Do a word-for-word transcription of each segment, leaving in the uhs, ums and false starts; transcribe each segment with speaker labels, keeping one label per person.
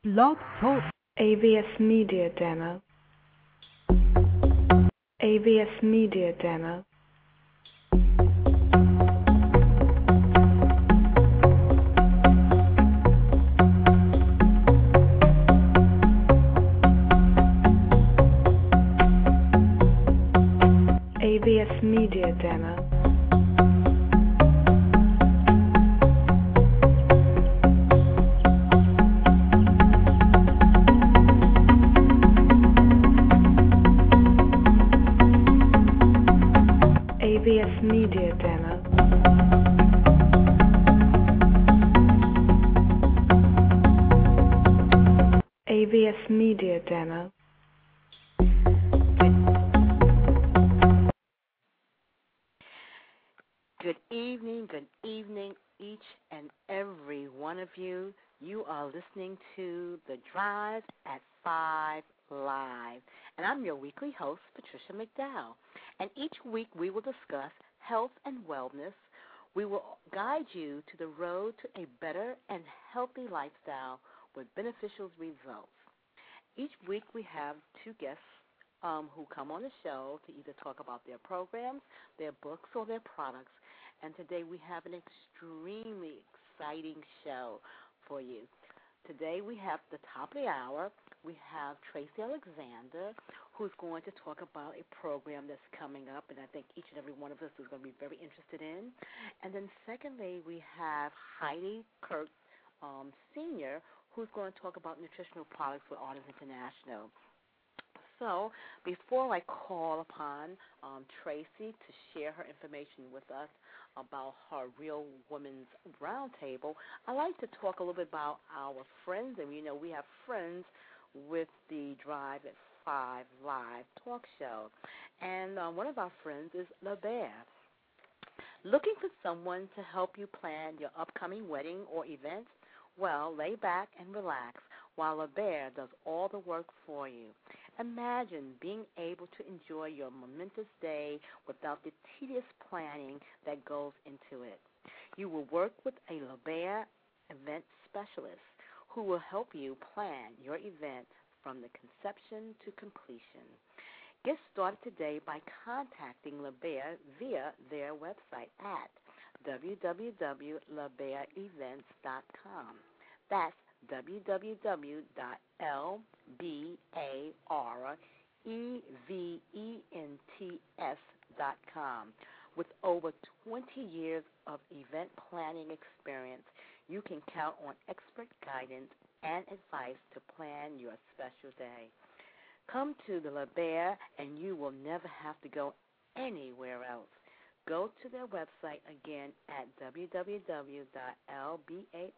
Speaker 1: Blog Talk. A V S Media Demo. A V S Media Demo. A V S Media Demo. A V S Media Demo. A V S Media Demo.
Speaker 2: Good evening, good evening, each and every one of you. You are listening to The Drive at five Live, and I'm your weekly host, Patricia McDowell. And each week we will discuss health and wellness. We will guide you to the road to a better and healthy lifestyle with beneficial results. Each week we have two guests um, who come on the show to either talk about their programs, their books, or their products. And today we have an extremely exciting show for you. Today we have the top of the hour. We have Tracy Alexander, who's going to talk about a program that's coming up, and I think each and every one of us is going to be very interested in. And then secondly, we have Heidi Kirk, um, Senior, who's going to talk about nutritional products for Artists International. So before I call upon um, Tracy to share her information with us about her Real Women's Roundtable, I'd like to talk a little bit about our friends. And, you know, we have friends with the Drive at five Live talk show. And uh, one of our friends is La Bear. Looking for someone to help you plan your upcoming wedding or event? Well, lay back and relax while La Bear does all the work for you. Imagine being able to enjoy your momentous day without the tedious planning that goes into it. You will work with a La Bear event specialist who will help you plan your event from the conception to completion. Get started today by contacting La Bear via their website at w w w dot la bear events dot com. That's w w w dot la bear events dot com. With over twenty years of event planning experience, you can count on expert guidance and advice to plan your special day. Come to the La Bear, and you will never have to go anywhere else. Go to their website again at w w w dot la bear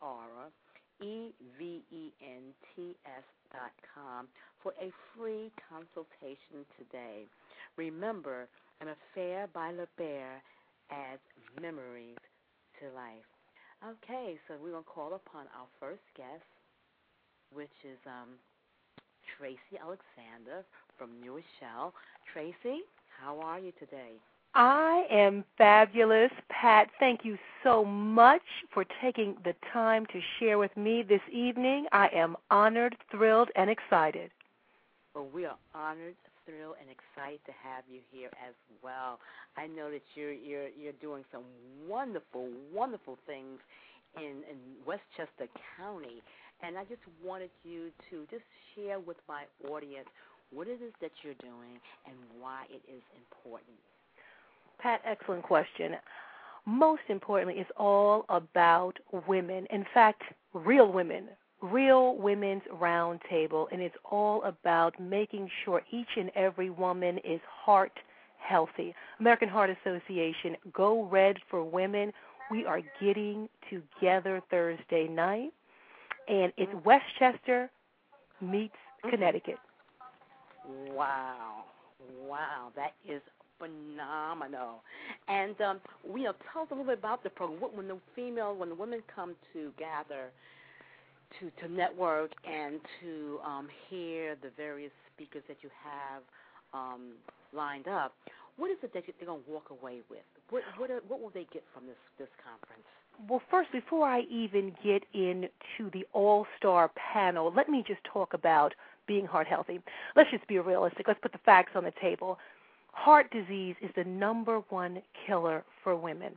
Speaker 2: events dot com for a free consultation today. Remember, an affair by La Bear adds memories to life. Okay, so we're going to call upon our first guest, which is um, Tracy Alexander from New Rochelle. Tracy, how are you today?
Speaker 3: I am fabulous, Pat. Thank you so much for taking the time to share with me this evening. I am honored, thrilled, and excited.
Speaker 2: Well, we are honored, thrilled, and excited to have you here as well. I know that you're you're you're doing some wonderful, wonderful things in, in Westchester County, and I just wanted you to just share with my audience what it is that you're doing and why it is important.
Speaker 3: Pat, excellent question. Most importantly, it's all about women. In fact, real women, Real Women's Roundtable, and it's all about making sure each and every woman is heart healthy. American Heart Association, Go Red for Women. We are getting together Thursday night, and it's Westchester meets Connecticut.
Speaker 2: Wow. Wow, that is phenomenal. And um, we, you know, tell us a little bit about the program. When the female, when the women come to gather, to, to network and to um, hear the various speakers that you have um, lined up, what is it that they're going to walk away with? What what, are, what will they get from this, this conference?
Speaker 3: Well, first, before I even get into the all-star panel, let me just talk about being heart healthy. Let's just be realistic. Let's put the facts on the table. Heart disease is the number one killer for women.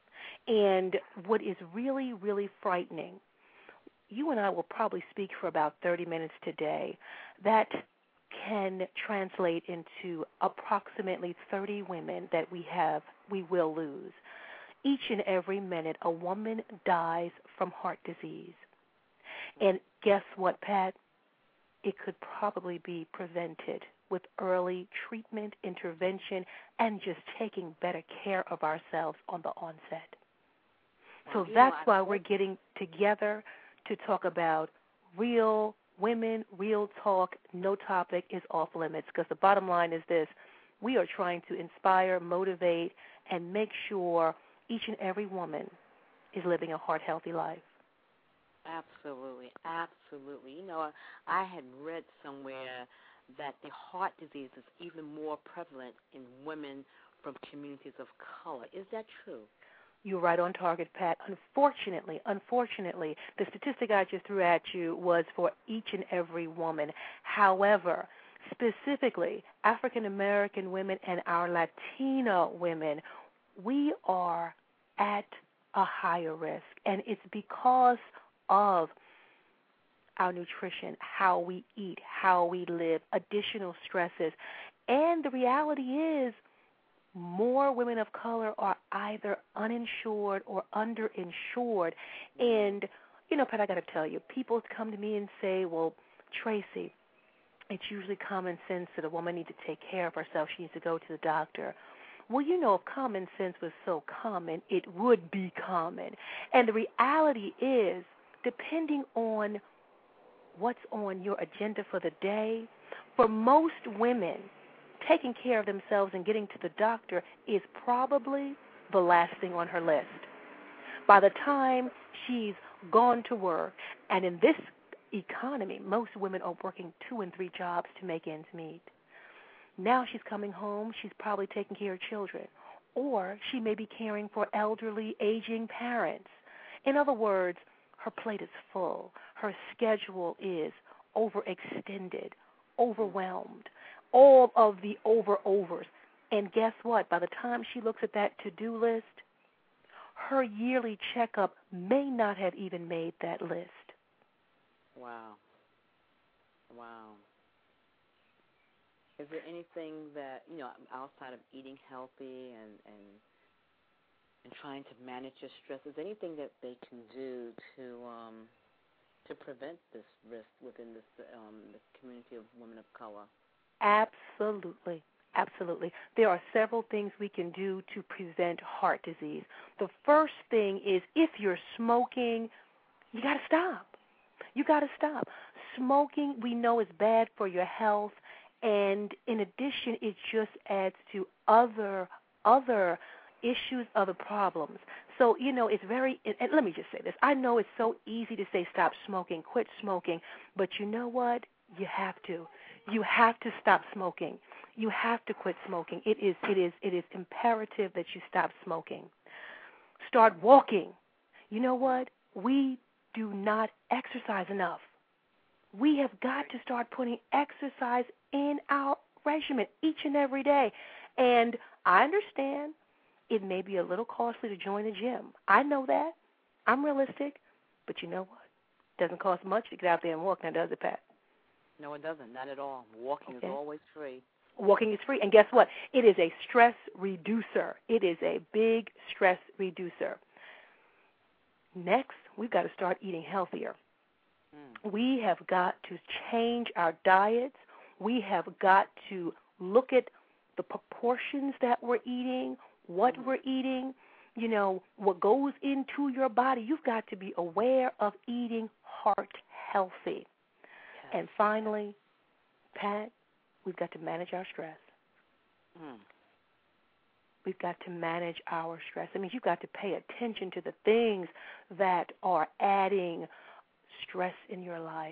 Speaker 3: And what is really, really frightening, you and I will probably speak for about thirty minutes today, that can translate into approximately thirty women that we have, we will lose. Each and every minute, a woman dies from heart disease. And guess what, Pat? It could probably be prevented with early treatment, intervention, and just taking better care of ourselves on the onset. So that's why we're getting together to talk about real women, real talk. No topic is off limits, because the bottom line is this: we are trying to inspire, motivate, and make sure each and every woman is living a heart-healthy life.
Speaker 2: Absolutely, absolutely. You know, I had read somewhere that the heart disease is even more prevalent in women from communities of color. Is that true?
Speaker 3: You're right on target, Pat. Unfortunately, unfortunately, the statistic I just threw at you was for each and every woman. However, specifically, African-American women and our Latina women, we are at a higher risk, and it's because of our nutrition, how we eat, how we live, additional stresses. And the reality is more women of color are either uninsured or underinsured. And, you know, Pat, I got to tell you, people come to me and say, well, Tracy, it's usually common sense that a woman needs to take care of herself. She needs to go to the doctor. Well, you know, if common sense was so common, it would be common. And the reality is, depending on what's on your agenda for the day, for most women, taking care of themselves and getting to the doctor is probably the last thing on her list. By the time she's gone to work, and in this economy, most women are working two and three jobs to make ends meet. Now she's coming home, she's probably taking care of children, or she may be caring for elderly, aging parents. In other words, her plate is full. Her schedule is overextended, overwhelmed, all of the over-overs. And guess what? By the time she looks at that to-do list, her yearly checkup may not have even made that list.
Speaker 2: Wow. Wow. Is there anything that, you know, outside of eating healthy and, and and trying to manage your stress, is there anything that they can do to um, to prevent this risk within this um, the community of women of color?
Speaker 3: Absolutely. Absolutely. There are several things we can do to prevent heart disease. The first thing is, if you're smoking, you got to stop. You got to stop. Smoking, we know, is bad for your health, and in addition, it just adds to other other issues, other problems. So, you know, it's very, and let me just say this. I know it's so easy to say stop smoking, quit smoking, but you know what? You have to. You have to stop smoking. You have to quit smoking. It is it is it is imperative that you stop smoking. Start walking. You know what? We do not exercise enough. We have got to start putting exercise in our regimen each and every day. And I understand it may be a little costly to join a gym. I know that. I'm realistic. But you know what? It doesn't cost much to get out there and walk now, does it, Pat?
Speaker 2: No, it doesn't. Not at all. Walking okay. is always free.
Speaker 3: Walking is free. And guess what? It is a stress reducer. It is a big stress reducer. Next, we've got to start eating healthier. Mm. We have got to change our diets. We have got to look at the proportions that we're eating, what mm. we're eating, you know, what goes into your body. You've got to be aware of eating heart healthy. And finally, Pat, we've got to manage our stress. Mm. We've got to manage our stress. I mean, you've got to pay attention to the things that are adding stress in your life,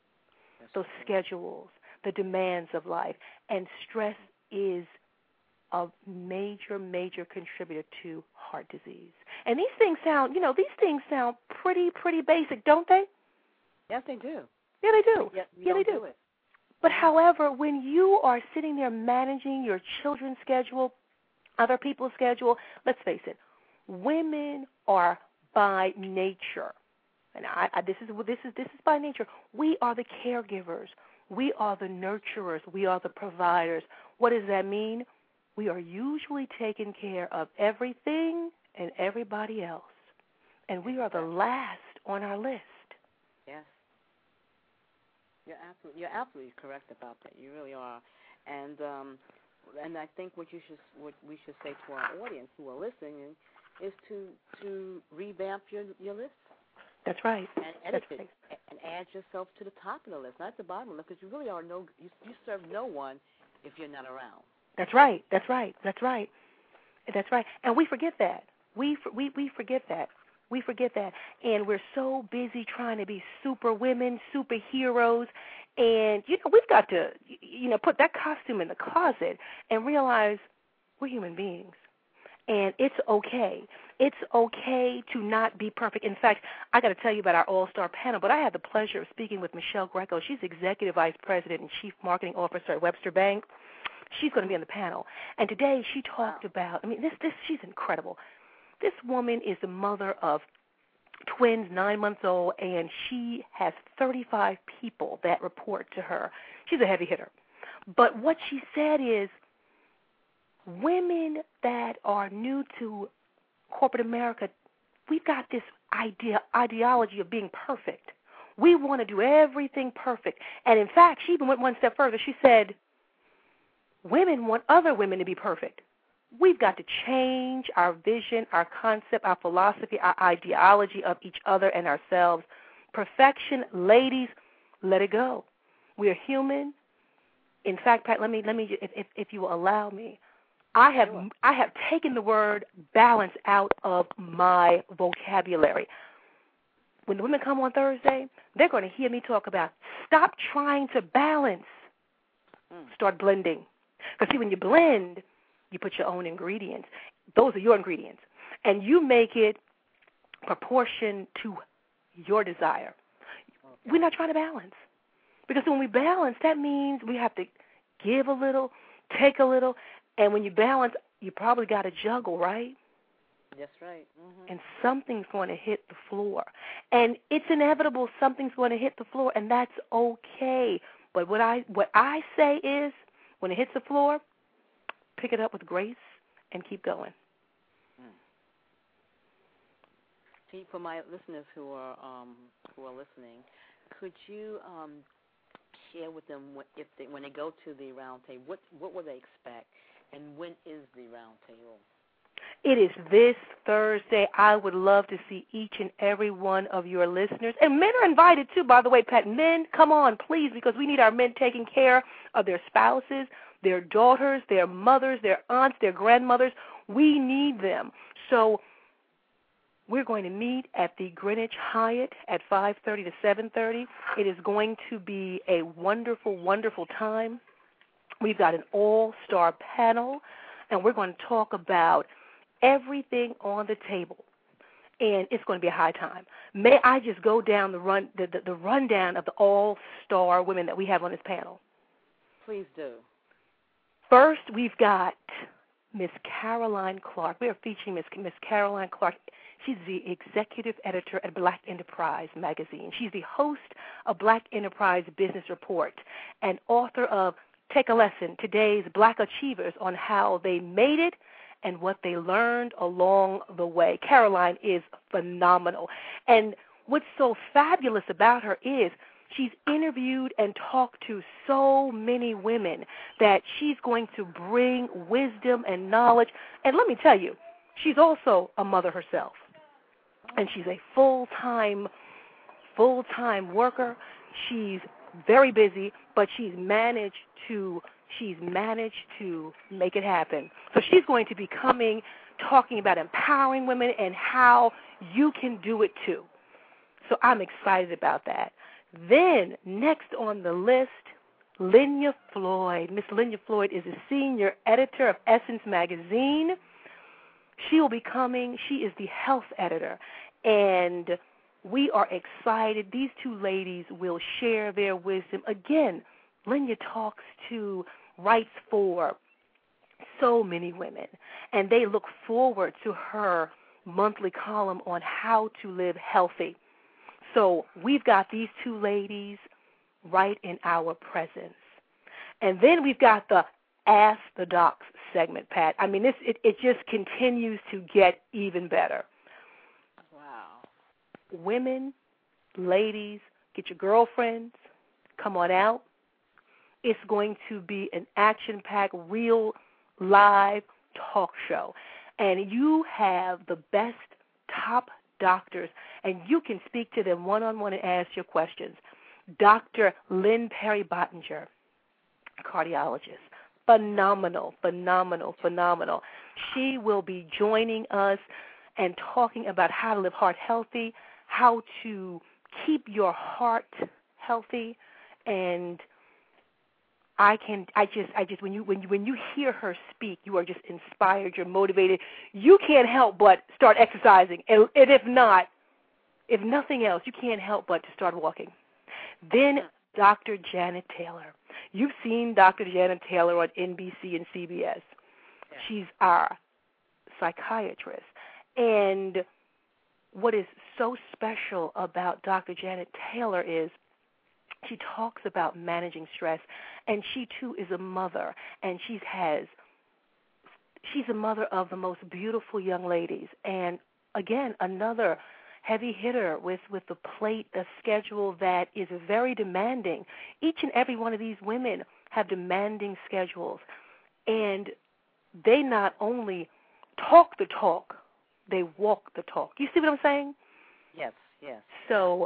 Speaker 3: That's those true. schedules, the demands of life. And stress is a major, major contributor to heart disease. And these things sound, you know, these things sound pretty, pretty basic, don't they?
Speaker 2: Yes, they do.
Speaker 3: Yeah, they do.
Speaker 2: Yet we
Speaker 3: yeah,
Speaker 2: don't
Speaker 3: they do.
Speaker 2: do it.
Speaker 3: But however, when you are sitting there managing your children's schedule, other people's schedule, let's face it, women are by nature, and I, I, this is this is this is by nature. We are the caregivers. We are the nurturers. We are the providers. What does that mean? We are usually taking care of everything and everybody else, and we are the last on our list.
Speaker 2: Yes. You're absolutely, you're absolutely correct about that. You really are, and um, and I think what you should, what we should say to our audience who are listening, is to to revamp your your list.
Speaker 3: That's right.
Speaker 2: And edit
Speaker 3: That's
Speaker 2: it
Speaker 3: right.
Speaker 2: and add yourself to the top of the list, not at the bottom of the list, because you really are no, you, you serve no one if you're not around.
Speaker 3: That's right. That's right. That's right. That's right. And we forget that. We we we forget that. We forget that, and we're so busy trying to be super women, superheroes, and you know we've got to you know put that costume in the closet and realize we're human beings, and it's okay. It's okay to not be perfect. In fact, I got to tell you about our all-star panel, but I had the pleasure of speaking with Michelle Greco. She's Executive Vice President and Chief Marketing Officer at Webster Bank. She's going to be on the panel, and today she talked about. I mean, this this she's incredible. This woman is the mother of twins, nine months old, and she has thirty-five people that report to her. She's a heavy hitter. But what she said is women that are new to corporate America, we've got this idea, ideology of being perfect. We want to do everything perfect. And in fact, she even went one step further. She said, women want other women to be perfect. We've got to change our vision, our concept, our philosophy, our ideology of each other and ourselves. Perfection, ladies, let it go. We are human. In fact, Pat, let me let me if if, if you will allow me, I have
Speaker 2: Sure.
Speaker 3: I have taken the word balance out of my vocabulary. When the women come on Thursday, they're going to hear me talk about stop trying to balance.
Speaker 2: Mm.
Speaker 3: Start blending. Because see, when you blend, you put your own ingredients. Those are your ingredients. And you make it proportion to your desire. Okay. We're not trying to balance. Because when we balance, that means we have to give a little, take a little, and when you balance, you probably got to juggle, right?
Speaker 2: That's right. Mm-hmm.
Speaker 3: And something's going to hit the floor. And it's inevitable something's going to hit the floor, and that's okay. But what I what I say is, when it hits the floor, pick it up with grace and keep going.
Speaker 2: Mm. See, for my listeners who are um, who are listening, could you um, share with them what, if they, when they go to the round table, what what will they expect, and when is the round table?
Speaker 3: It is this Thursday. I would love to see each and every one of your listeners. And men are invited, too, by the way, Pat. Men, come on, please, because we need our men taking care of their spouses, their daughters, their mothers, their aunts, their grandmothers. We need them. So we're going to meet at the Greenwich Hyatt at five thirty to seven thirty. It is going to be a wonderful, wonderful time. We've got an all-star panel, and we're going to talk about everything on the table, and it's going to be a high time. May I just go down the run the, the, the rundown of the all-star women that we have on this panel?
Speaker 2: Please do.
Speaker 3: First, we've got Miss Caroline Clark. We are featuring Miss Miss Caroline Clark. She's the executive editor at Black Enterprise magazine. She's the host of Black Enterprise Business Report and author of Take a Lesson, Today's Black Achievers on How They Made It and what they learned along the way. Caroline is phenomenal. And what's so fabulous about her is she's interviewed and talked to so many women that she's going to bring wisdom and knowledge. And let me tell you, she's also a mother herself. And she's a full-time, full-time worker. She's very busy, but she's managed to She's managed to make it happen. So she's going to be coming, talking about empowering women and how you can do it too. So I'm excited about that. Then next on the list, Lenya Floyd. Miss Lenya Floyd is a senior editor of Essence Magazine. She will be coming. She is the health editor, and we are excited. These two ladies will share their wisdom. Again, Lenya talks to, writes for so many women, and they look forward to her monthly column on how to live healthy. So we've got these two ladies right in our presence. And then we've got the Ask the Docs segment, Pat. I mean, this it, it just continues to get even better.
Speaker 2: Wow.
Speaker 3: Women, ladies, get your girlfriends, come on out. It's going to be an action-packed, real, live talk show. And you have the best top doctors, and you can speak to them one-on-one and ask your questions. Doctor Lynn Perry Bottinger, cardiologist. Phenomenal, phenomenal, phenomenal. She will be joining us and talking about how to live heart healthy, how to keep your heart healthy, and I can, I just, I just, when you, when you, when you hear her speak, you are just inspired. You're motivated. You can't help but start exercising, and, and if not, if nothing else, you can't help but to start walking. Then Doctor Janet Taylor. You've seen Doctor Janet Taylor on N B C and C B S. Yeah. She's our psychiatrist. And what is so special about Doctor Janet Taylor is she talks about managing stress, and she, too, is a mother, and she has, she's a mother of the most beautiful young ladies. And, again, another heavy hitter with, with the plate, a schedule that is very demanding. Each and every one of these women have demanding schedules, and they not only talk the talk, they walk the talk. You see what I'm saying?
Speaker 2: Yes, yes.
Speaker 3: So,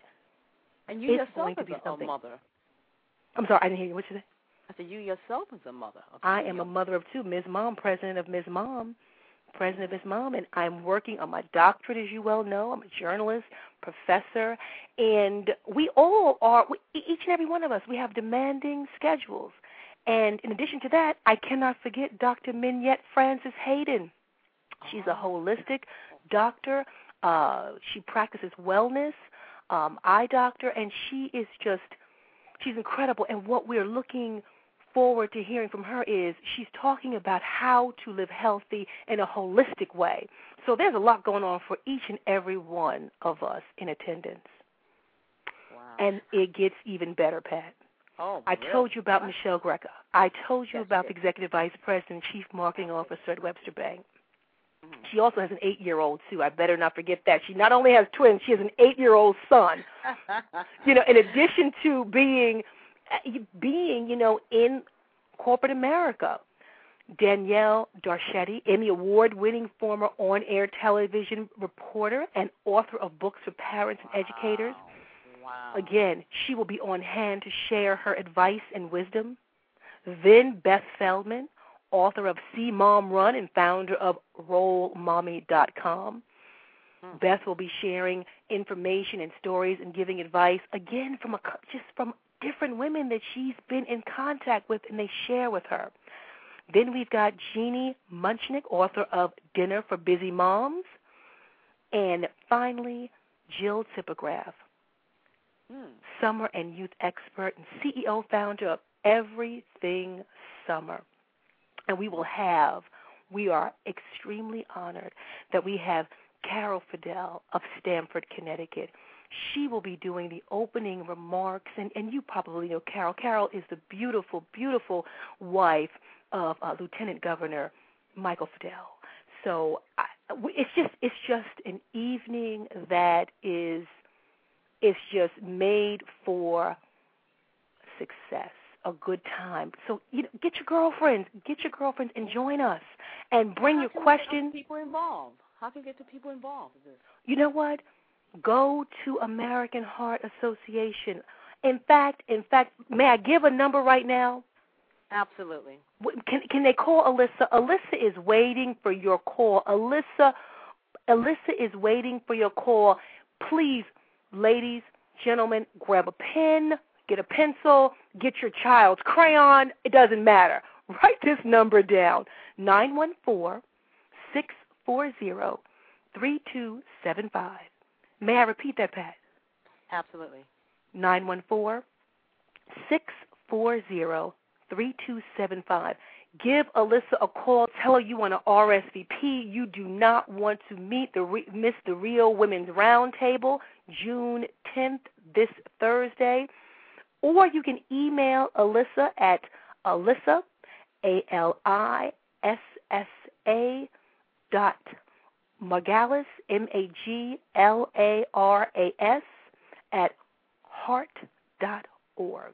Speaker 2: and you
Speaker 3: it's
Speaker 2: yourself
Speaker 3: going to
Speaker 2: as
Speaker 3: be
Speaker 2: a,
Speaker 3: something.
Speaker 2: a mother.
Speaker 3: I'm sorry, I didn't hear you. What you say?
Speaker 2: I said you yourself as a mother.
Speaker 3: I am a mother of two. Miz Mom, president of Miz Mom. President of Miz Mom, and I'm working on my doctorate, as you well know. I'm a journalist, professor, and we all are, we, each and every one of us, we have demanding schedules. And in addition to that, I cannot forget Doctor Mignette Francis Hayden. She's a holistic doctor. Uh, she practices wellness, um, eye doctor, and she is just, she's incredible. And what we're looking forward to hearing from her is she's talking about how to live healthy in a holistic way. So there's a lot going on for each and every one of us in attendance.
Speaker 2: Wow.
Speaker 3: And it gets even better, Pat.
Speaker 2: Oh,
Speaker 3: I
Speaker 2: really?
Speaker 3: told you about
Speaker 2: wow.
Speaker 3: Michelle Greco. I told you
Speaker 2: yes,
Speaker 3: about
Speaker 2: yes.
Speaker 3: the Executive Vice President, Chief Marketing Officer at Webster Bank.
Speaker 2: Mm-hmm.
Speaker 3: She also has an eight-year-old, too. I better not forget that. She not only has twins, she has an eight-year-old son. You know, in addition to being being, you know, in corporate America. Danielle Darchetti, Emmy Award-winning former on-air television reporter and author of books for parents and
Speaker 2: wow.
Speaker 3: educators.
Speaker 2: Wow.
Speaker 3: Again, she will be on hand to share her advice and wisdom. Then Beth Feldman, author of See Mom Run and founder of roll mommy dot com. Hmm. Beth will be sharing information and stories and giving advice, again, from a, just from different women that she's been in contact with and they share with her. Then we've got Jeannie Munchnick, author of Dinner for Busy Moms. And finally, Jill Tipograph, hmm. summer and youth expert and C E O founder of Everything Summer. And we will have, we are extremely honored that we have Carol Fidel of Stamford, Connecticut. She will be doing the opening remarks, and, and you probably know Carol. Carol is the beautiful, beautiful wife of uh, Lieutenant Governor Michael Fidel. So I, it's just it's just an evening that is it's just made for success, a good time. So you know, get your girlfriends, get your girlfriends, and join us, and bring your questions.
Speaker 2: People involved. How can you get the people involved with this?
Speaker 3: You know what? Go to American Heart Association. In fact, in fact, may I give a number right now?
Speaker 2: Absolutely.
Speaker 3: Can can they call Alyssa? Alyssa is waiting for your call. Alyssa, Alyssa is waiting for your call. Please, ladies, gentlemen, grab a pen. get a pencil, get your child's crayon. It doesn't matter. Write this number down, nine one four, six four zero, three two seven five. May I repeat that, Pat?
Speaker 2: Absolutely.
Speaker 3: nine one four, six four zero, three two seven five. Give Alyssa a call. Tell her you want to R S V P. You do not want to meet the re- miss the Real Women's Roundtable, June tenth, this Thursday. Or you can email Alyssa at Alyssa, A L I S S A dot Magalas, M A G L A R A S, at heart dot org.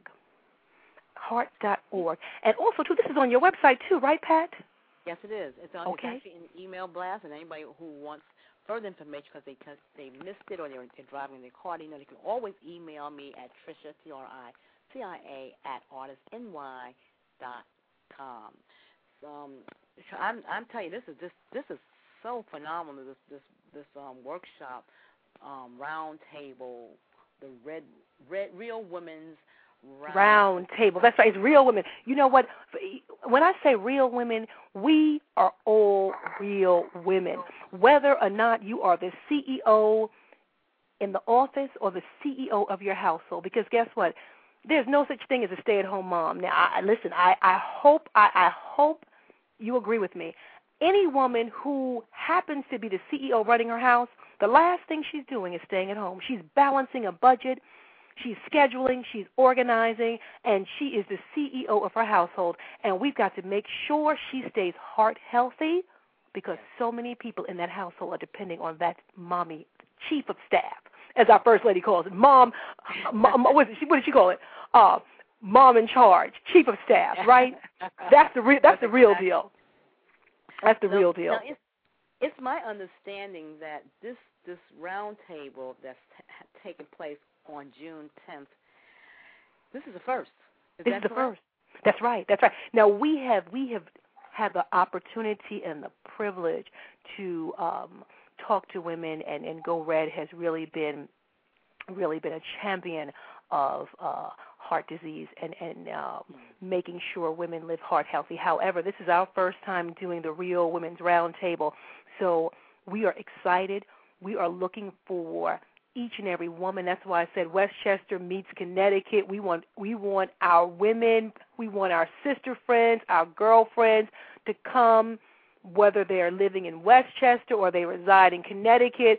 Speaker 3: heart dot org. And also, too, this is on your website, too, right, Pat?
Speaker 2: Yes, it is. It's, on,
Speaker 3: okay.
Speaker 2: It's actually an email blast, and anybody who wants further information because they, cause they missed it or they're, they're driving their car, you know, they can always email me at Tricia, T R I C I A, at artist n y dot com. Um, so I'm, I'm telling you, this is this this is so phenomenal. This this this um, workshop, um, round table, the red red real women's round,
Speaker 3: round table. That's right. It's real women. You know what? When I say real women, we are all real women. Whether or not you are the C E O in the office or the C E O of your household, because guess what? There's no such thing as a stay-at-home mom. Now, I, listen, I, I hope I, I hope you agree with me. Any woman who happens to be the C E O running her house, the last thing she's doing is staying at home. She's balancing a budget, she's scheduling, she's organizing, and she is the C E O of her household. And we've got to make sure she stays heart healthy because so many people in that household are depending on that mommy, chief of staff, as our First Lady calls it. Mom, mom what, did she, what did she call it? Uh, mom in charge, chief of staff, right? That's the, re- that's the real deal. That's the
Speaker 2: now,
Speaker 3: real deal.
Speaker 2: Now it's, it's my understanding that this this roundtable that's t- taking place on June tenth, this is the first. Is
Speaker 3: this
Speaker 2: that
Speaker 3: is the
Speaker 2: correct?
Speaker 3: first. That's right. That's right. Now we have we have had the opportunity and the privilege to um, talk to women, and, and Go Red has really been really been a champion of uh, heart disease and, and uh, making sure women live heart healthy. However, this is our first time doing the Real Women's Roundtable, so we are excited. We are looking for each and every woman. That's why I said Westchester meets Connecticut. We want we want our women, we want our sister friends, our girlfriends to come, whether they are living in Westchester or they reside in Connecticut.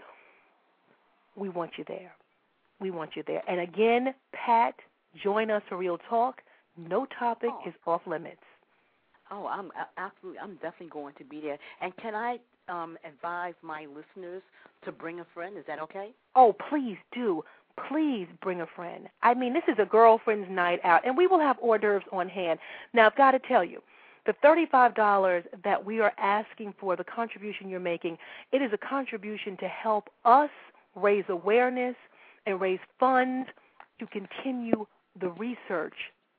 Speaker 3: We want you there. We want you there. And again, Pat, join us for Real Talk. No topic
Speaker 2: Oh.
Speaker 3: is off limits.
Speaker 2: Oh, I'm absolutely. I'm definitely going to be there. And can I um, advise my listeners to bring a friend? Is that okay?
Speaker 3: Oh, please do. Please bring a friend. I mean, this is a girlfriend's night out, and we will have hors d'oeuvres on hand. Now, I've got to tell you, the thirty-five dollars that we are asking for, the contribution you're making, it is a contribution to help us raise awareness and raise funds to continue the research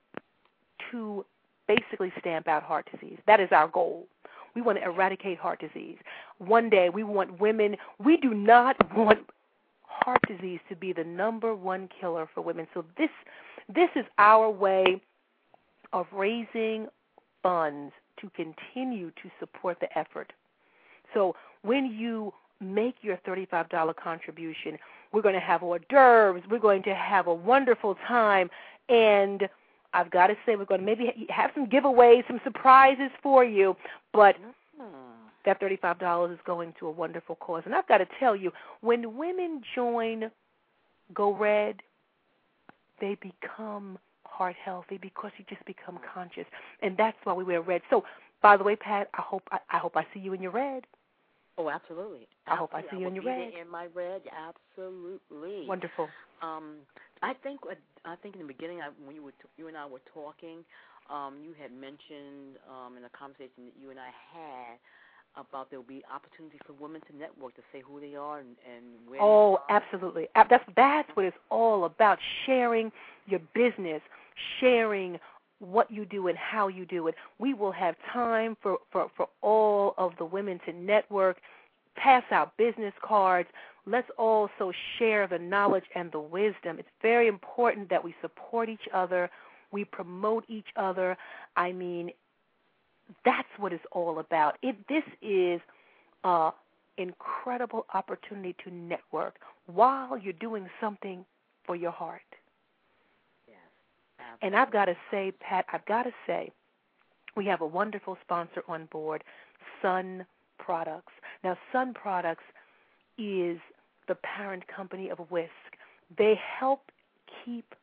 Speaker 3: to basically stamp out heart disease. That is our goal. We want to eradicate heart disease. One day we want women, we do not want heart disease to be the number one killer for women. So this this is our way of raising funds to continue to support the effort. So when you make your thirty-five dollars contribution, we're going to have hors d'oeuvres, we're going to have a wonderful time, and I've got to say we're going to maybe have some giveaways, some surprises for you, but
Speaker 2: Mm-hmm.
Speaker 3: that thirty-five dollars is going to a wonderful cause. And I've got to tell you, when women join Go Red, they become heart healthy because you just become conscious, and that's why we wear red. So, by the way, Pat, I hope I, I hope I see you in your red.
Speaker 2: Oh, absolutely.
Speaker 3: I hope I
Speaker 2: absolutely.
Speaker 3: see you in your
Speaker 2: will be
Speaker 3: red.
Speaker 2: there in my red, absolutely.
Speaker 3: Wonderful.
Speaker 2: Um, I think I think in the beginning, I, when you were t- you and I were talking, um, you had mentioned um, in a conversation that you and I had about there will be opportunities for women to network, to say who they are and, and where.
Speaker 3: Oh, absolutely. That's that's what it's all about: sharing your business, sharing what you do and how you do it. We will have time for, for, for all of the women to network, pass out business cards. Let's also share the knowledge and the wisdom. It's very important that we support each other. We promote each other. I mean, that's what it's all about. It, this is an incredible opportunity to network while you're doing something for your heart.
Speaker 2: Yes,
Speaker 3: and I've got to say, Pat, I've got to say, we have a wonderful sponsor on board, Sun Products. Now, Sun Products is the parent company of Whisk. They help keep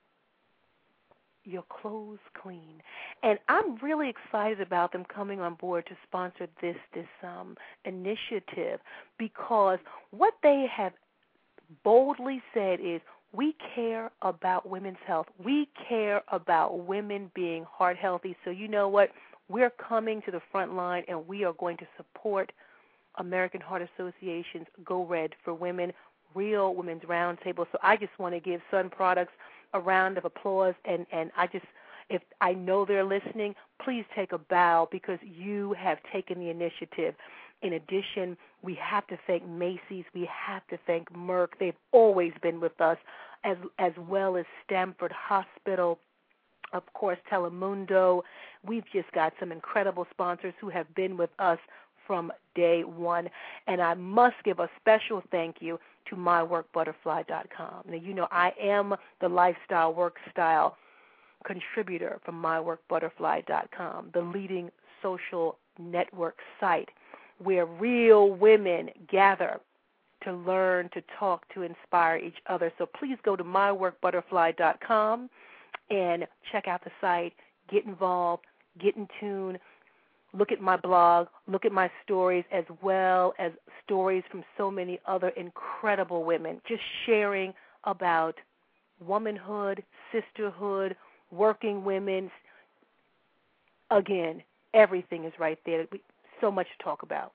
Speaker 3: your clothes clean. And I'm really excited about them coming on board to sponsor this this um, initiative, because what they have boldly said is, we care about women's health. We care about women being heart healthy. So you know what? We're coming to the front line, and we are going to support American Heart Association's Go Red for Women, Real Women's Roundtable. So I just want to give Sun Products a round of applause, and, and I just, if I know they're listening, please take a bow, because you have taken the initiative. In addition, we have to thank Macy's. We have to thank Merck. They've always been with us, as as well as Stamford Hospital, of course, Telemundo. We've just got some incredible sponsors who have been with us from day one. And I must give a special thank you to my work butterfly dot com. Now, you know, I am the lifestyle work style contributor from my work butterfly dot com, the leading social network site where real women gather to learn, to talk, to inspire each other. So please go to my work butterfly dot com and check out the site, get involved, get in tune, look at my blog, look at my stories, as well as stories from so many other incredible women, just sharing about womanhood, sisterhood, working women. Again, everything is right there. We, so much to talk about.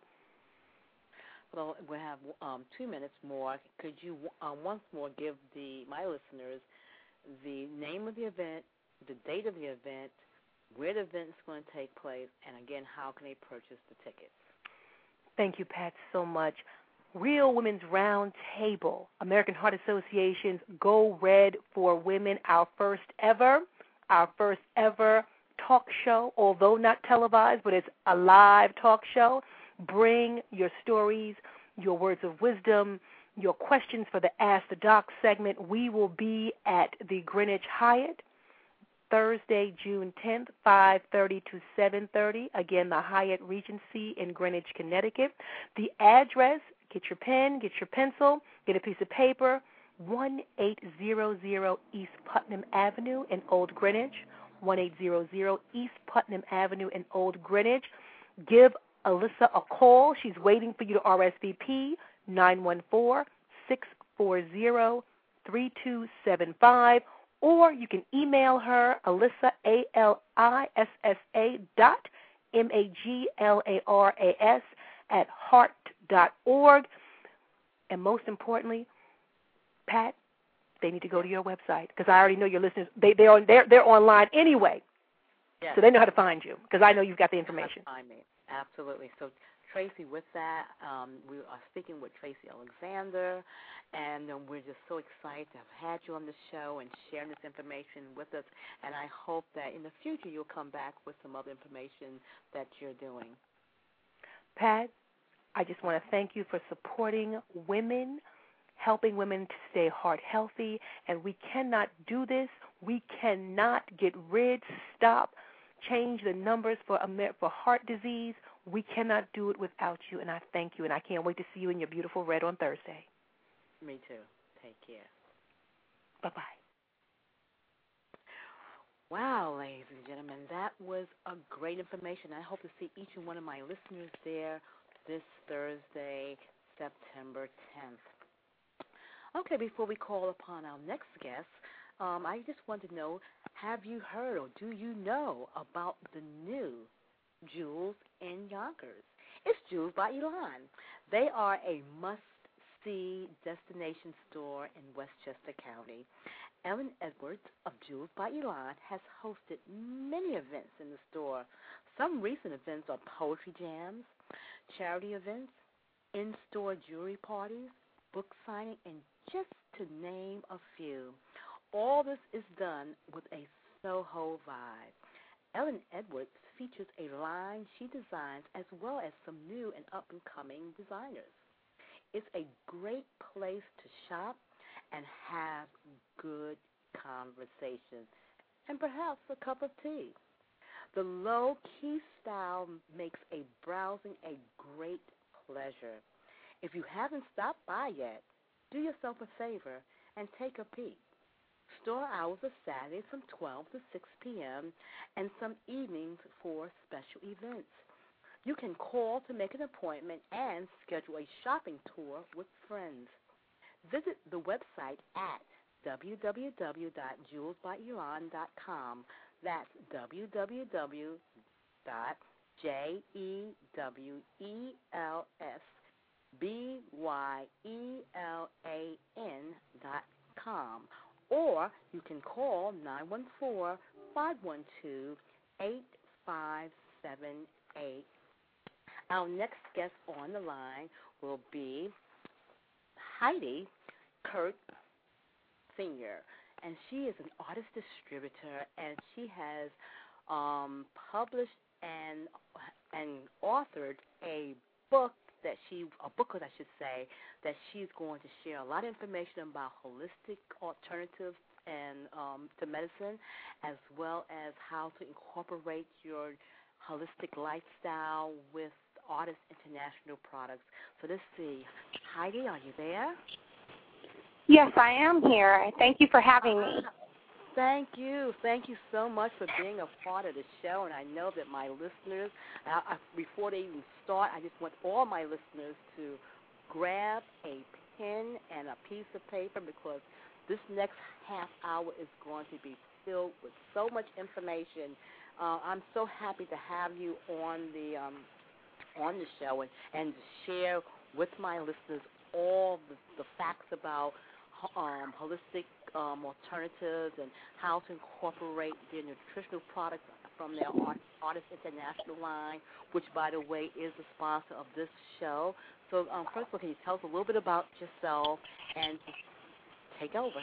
Speaker 2: Well, we have um, two minutes more. Could you uh, once more give the my listeners the name of the event, the date of the event, where the event is going to take place, and again, how can they purchase the tickets?
Speaker 3: Thank you, Pat, so much. Real Women's Round Table, American Heart Association's Go Red for Women, our first ever, our first ever talk show, although not televised, but it's a live talk show. Bring your stories, your words of wisdom, your questions for the Ask the Doc segment. We will be at the Greenwich Hyatt Thursday, June tenth, five thirty to seven thirty. Again, the Hyatt Regency in Greenwich, Connecticut. The address, get your pen, get your pencil, get a piece of paper, eighteen hundred East Putnam Avenue in Old Greenwich, eighteen hundred East Putnam Avenue in Old Greenwich. Give Alyssa a call. She's waiting for you to R S V P, nine one four, six four zero, three two seven five. Or you can email her, Alyssa, A L I S S A dot M A G L A R A S at heart dot org. And most importantly, Pat, they need to go to your website, because I already know your listeners, they, they're, on, they're, they're online anyway.
Speaker 2: Yes.
Speaker 3: So they know how to find you, because I know you've got the information.
Speaker 2: Find me. Absolutely. So, Tracy, with that, um, we are speaking with Tracy Alexander, and um, we're just so excited to have had you on the show and sharing this information with us. And I hope that in the future you'll come back with some other information that you're doing.
Speaker 3: Pat, I just want to thank you for supporting women, helping women to stay heart healthy. And we cannot do this. We cannot get rid, stop, change the numbers for Amer- for heart disease. We cannot do it without you, and I thank you, and I can't wait to see you in your beautiful red on Thursday.
Speaker 2: Me too. Take care.
Speaker 3: Bye-bye.
Speaker 2: Wow, ladies and gentlemen, that was a great information. I hope to see each and one of my listeners there this Thursday, September tenth. Okay, before we call upon our next guest, um, I just want to know, have you heard or do you know about the new Jewels in Yonkers? It's Jewels by Elon. They are a must-see destination store in Westchester County. Ellen Edwards of Jewels by Elon has hosted many events in the store. Some recent events are poetry jams, charity events, in-store jewelry parties, book signing, and just to name a few. All this is done with a Soho vibe. Ellen Edwards features a line she designs as well as some new and up-and-coming designers. It's a great place to shop and have good conversation and perhaps a cup of tea. The low-key style makes a browsing a great pleasure. If you haven't stopped by yet, do yourself a favor and take a peek. Store hours are Saturdays from twelve to six p.m. and some evenings for special events. You can call to make an appointment and schedule a shopping tour with friends. Visit the website at w w w dot jewels by elon dot com. That's w w w dot jewels by elon dot com. Or you can call nine one four, five one two, eight five seven eight. Our next guest on the line will be Heidi Kirk Senior, and she is an artist distributor, and she has um, published and and authored a book that she, a booklet I should say, that she's going to share a lot of information about holistic alternatives and um, to medicine, as well as how to incorporate your holistic lifestyle with Artist International products. So let's see. Heidi, are you there?
Speaker 4: Yes, I am here. Thank you for having me.
Speaker 2: Thank you. Thank you so much for being a part of the show. And I know that my listeners, I, I, before they even start, I just want all my listeners to grab a pen and a piece of paper, because this next half hour is going to be filled with so much information. Uh, I'm so happy to have you on the um, on the show and, and to share with my listeners all the, the facts about um, holistic um, alternatives and how to incorporate their nutritional products from their Art, Artist International line, which, by the way, is the sponsor of this show. So um, first of all, can you tell us a little bit about yourself and take over?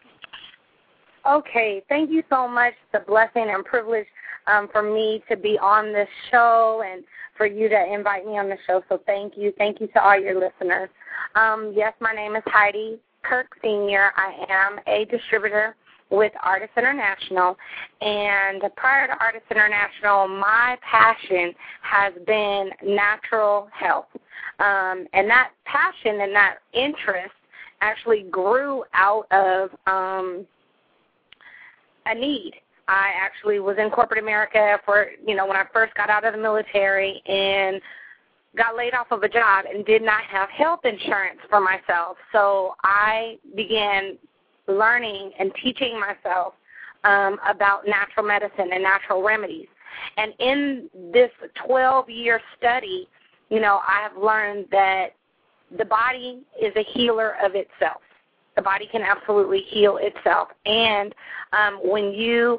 Speaker 4: Okay, thank you so much. It's a blessing and privilege um, for me to be on this show and for you to invite me on the show. So thank you. Thank you to all your listeners. Um, yes, my name is Heidi Kirk Senior I am a distributor with Artist International. And prior to Artist International, my passion has been natural health. Um, and that passion and that interest actually grew out of um, a need. I actually was in corporate America for, you know, when I first got out of the military and got laid off of a job and did not have health insurance for myself. So I began learning and teaching myself um, about natural medicine and natural remedies. And in this twelve-year study, you know, I have learned that the body is a healer of itself. The body can absolutely heal itself. And um, when you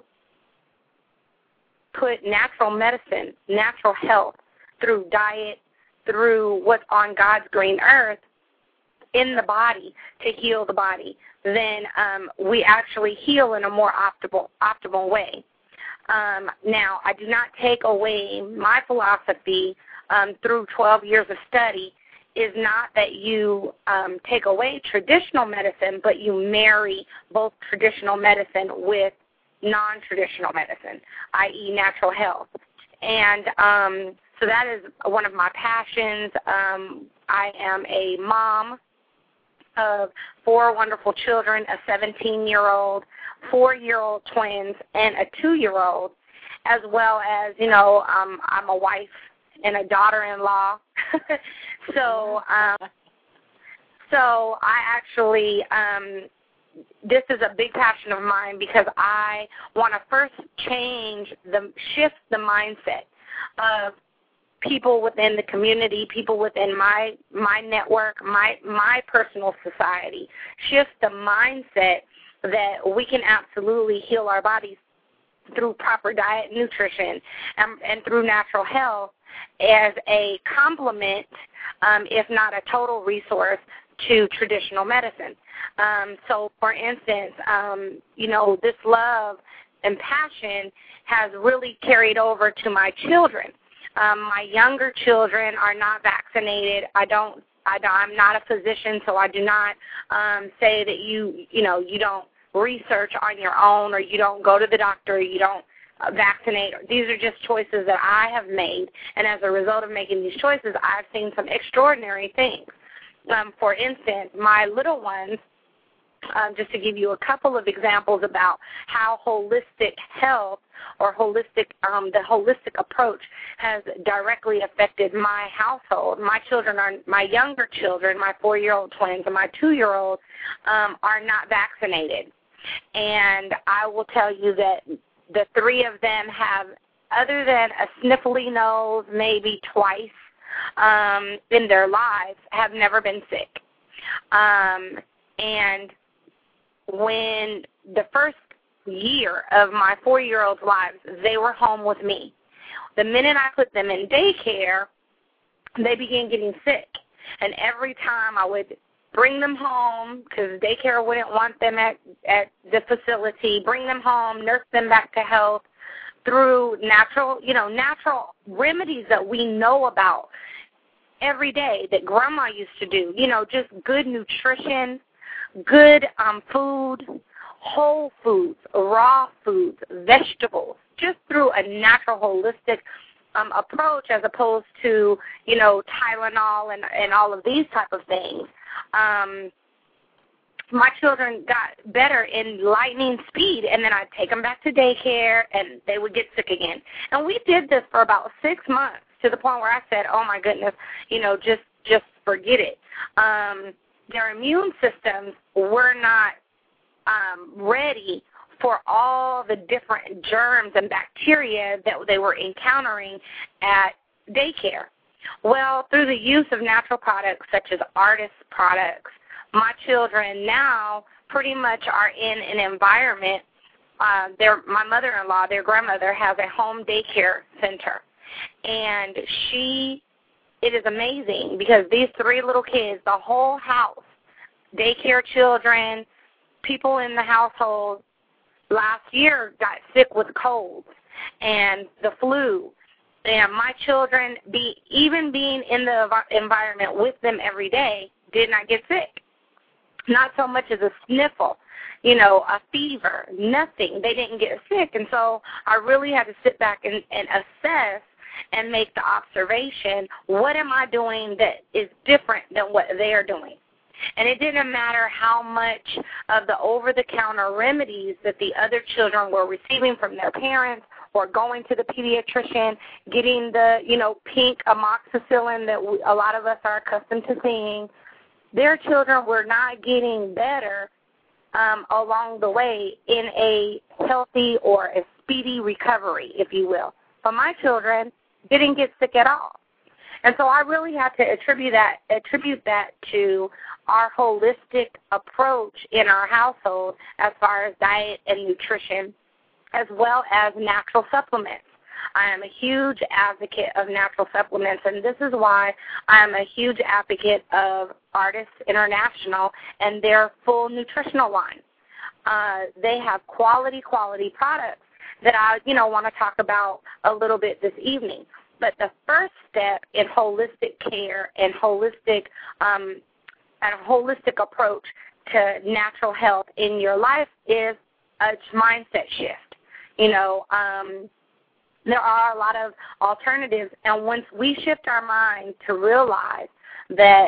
Speaker 4: put natural medicine, natural health through diet, through what's on God's green earth in the body to heal the body, then um, we actually heal in a more optimal, optimal way. Um, now, I do not take away my philosophy um, through twelve years of study is not that you um, take away traditional medicine, but you marry both traditional medicine with non-traditional medicine, that is natural health. And um, so that is one of my passions. Um, I am a mom of four wonderful children, a seventeen-year-old, four-year-old twins, and a two-year-old, as well as, you know, um, I'm a wife and a daughter-in-law. so, um, so I actually, um, this is a big passion of mine because I want to first change the, shift the mindset of people within the community, people within my my network, my my personal society, shift the mindset that we can absolutely heal our bodies through proper diet and nutrition and, and through natural health as a complement, um, if not a total resource, to traditional medicine. Um, so, for instance, um, you know, this love and passion has really carried over to my children. Um, my younger children are not vaccinated. I don't, I don't, I'm not a physician, so I do not um, say that you, you know, you don't research on your own, or you don't go to the doctor, or you don't uh, vaccinate. These are just choices that I have made, and as a result of making these choices, I've seen some extraordinary things. Um, for instance, my little ones, um, just to give you a couple of examples about how holistic health or holistic, um, the holistic approach has directly affected my household. My children are, my younger children, my four-year-old twins and my two-year-old um, are not vaccinated. And I will tell you that the three of them have, other than a sniffly nose maybe twice, Um, in their lives, have never been sick. Um, and when the first year of my four-year-old's lives, they were home with me. The minute I put them in daycare, they began getting sick. And every time I would bring them home, because daycare wouldn't want them at, at the facility, bring them home, nurse them back to health, through natural, you know, natural remedies that we know about every day that Grandma used to do, you know, just good nutrition, good um, food, whole foods, raw foods, vegetables, just through a natural, holistic um, approach as opposed to, you know, Tylenol and, and all of these type of things. Um, my children got better in lightning speed, and then I'd take them back to daycare, and they would get sick again. And we did this for about six months to the point where I said, oh, my goodness, you know, just just forget it. Um, their immune systems were not um, ready for all the different germs and bacteria that they were encountering at daycare. Well, through the use of natural products such as Artis products, my children now pretty much are in an environment. Uh, their, my mother-in-law, their grandmother, has a home daycare center. And she, it is amazing because these three little kids, the whole house, daycare children, people in the household, last year got sick with colds and the flu. And my children, be, even being in the environment with them every day, did not get sick. Not so much as a sniffle, you know, a fever, nothing. They didn't get sick. And so I really had to sit back and, and assess and make the observation, what am I doing that is different than what they're doing? And it didn't matter how much of the over-the-counter remedies that the other children were receiving from their parents or going to the pediatrician, getting the, you know, pink amoxicillin that we, a lot of us are accustomed to seeing. Their children were not getting better um, along the way in a healthy or a speedy recovery, if you will. But my children didn't get sick at all. And so I really had to attribute that attribute that to our holistic approach in our household as far as diet and nutrition, as well as natural supplements. I am a huge advocate of natural supplements, and this is why I am a huge advocate of Artis International and their full nutritional line. Uh, they have quality, quality products that I, you know, want to talk about a little bit this evening. But the first step in holistic care and holistic, um, and a holistic approach to natural health in your life is a mindset shift. You know, um, there are a lot of alternatives, and once we shift our mind to realize that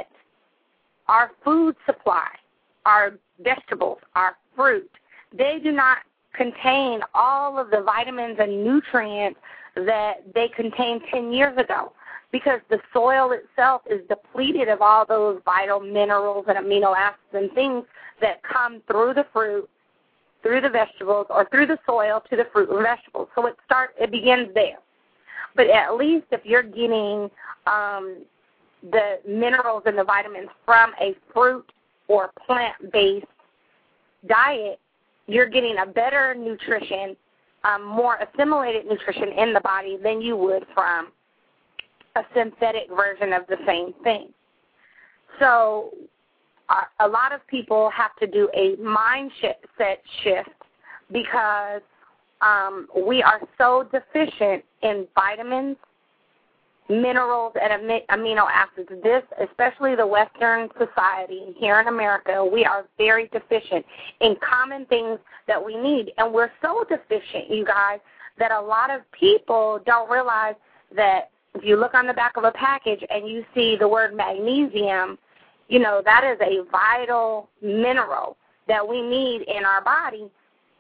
Speaker 4: our food supply, our vegetables, our fruit, they do not contain all of the vitamins and nutrients that they contained ten years ago, because the soil itself is depleted of all those vital minerals and amino acids and things that come through the fruit, through the vegetables, or through the soil to the fruit and vegetables. So it start it begins there. But at least if you're getting um, the minerals and the vitamins from a fruit or plant-based diet, you're getting a better nutrition um, more assimilated nutrition in the body than you would from a synthetic version of the same thing. So uh, a lot of people have to do a mindset shift because um, we are so deficient in vitamins, minerals, and amino acids. This, especially the Western society here in America, we are very deficient in common things that we need. And we're so deficient, you guys, that a lot of people don't realize that if you look on the back of a package and you see the word magnesium, you know, that is a vital mineral that we need in our body.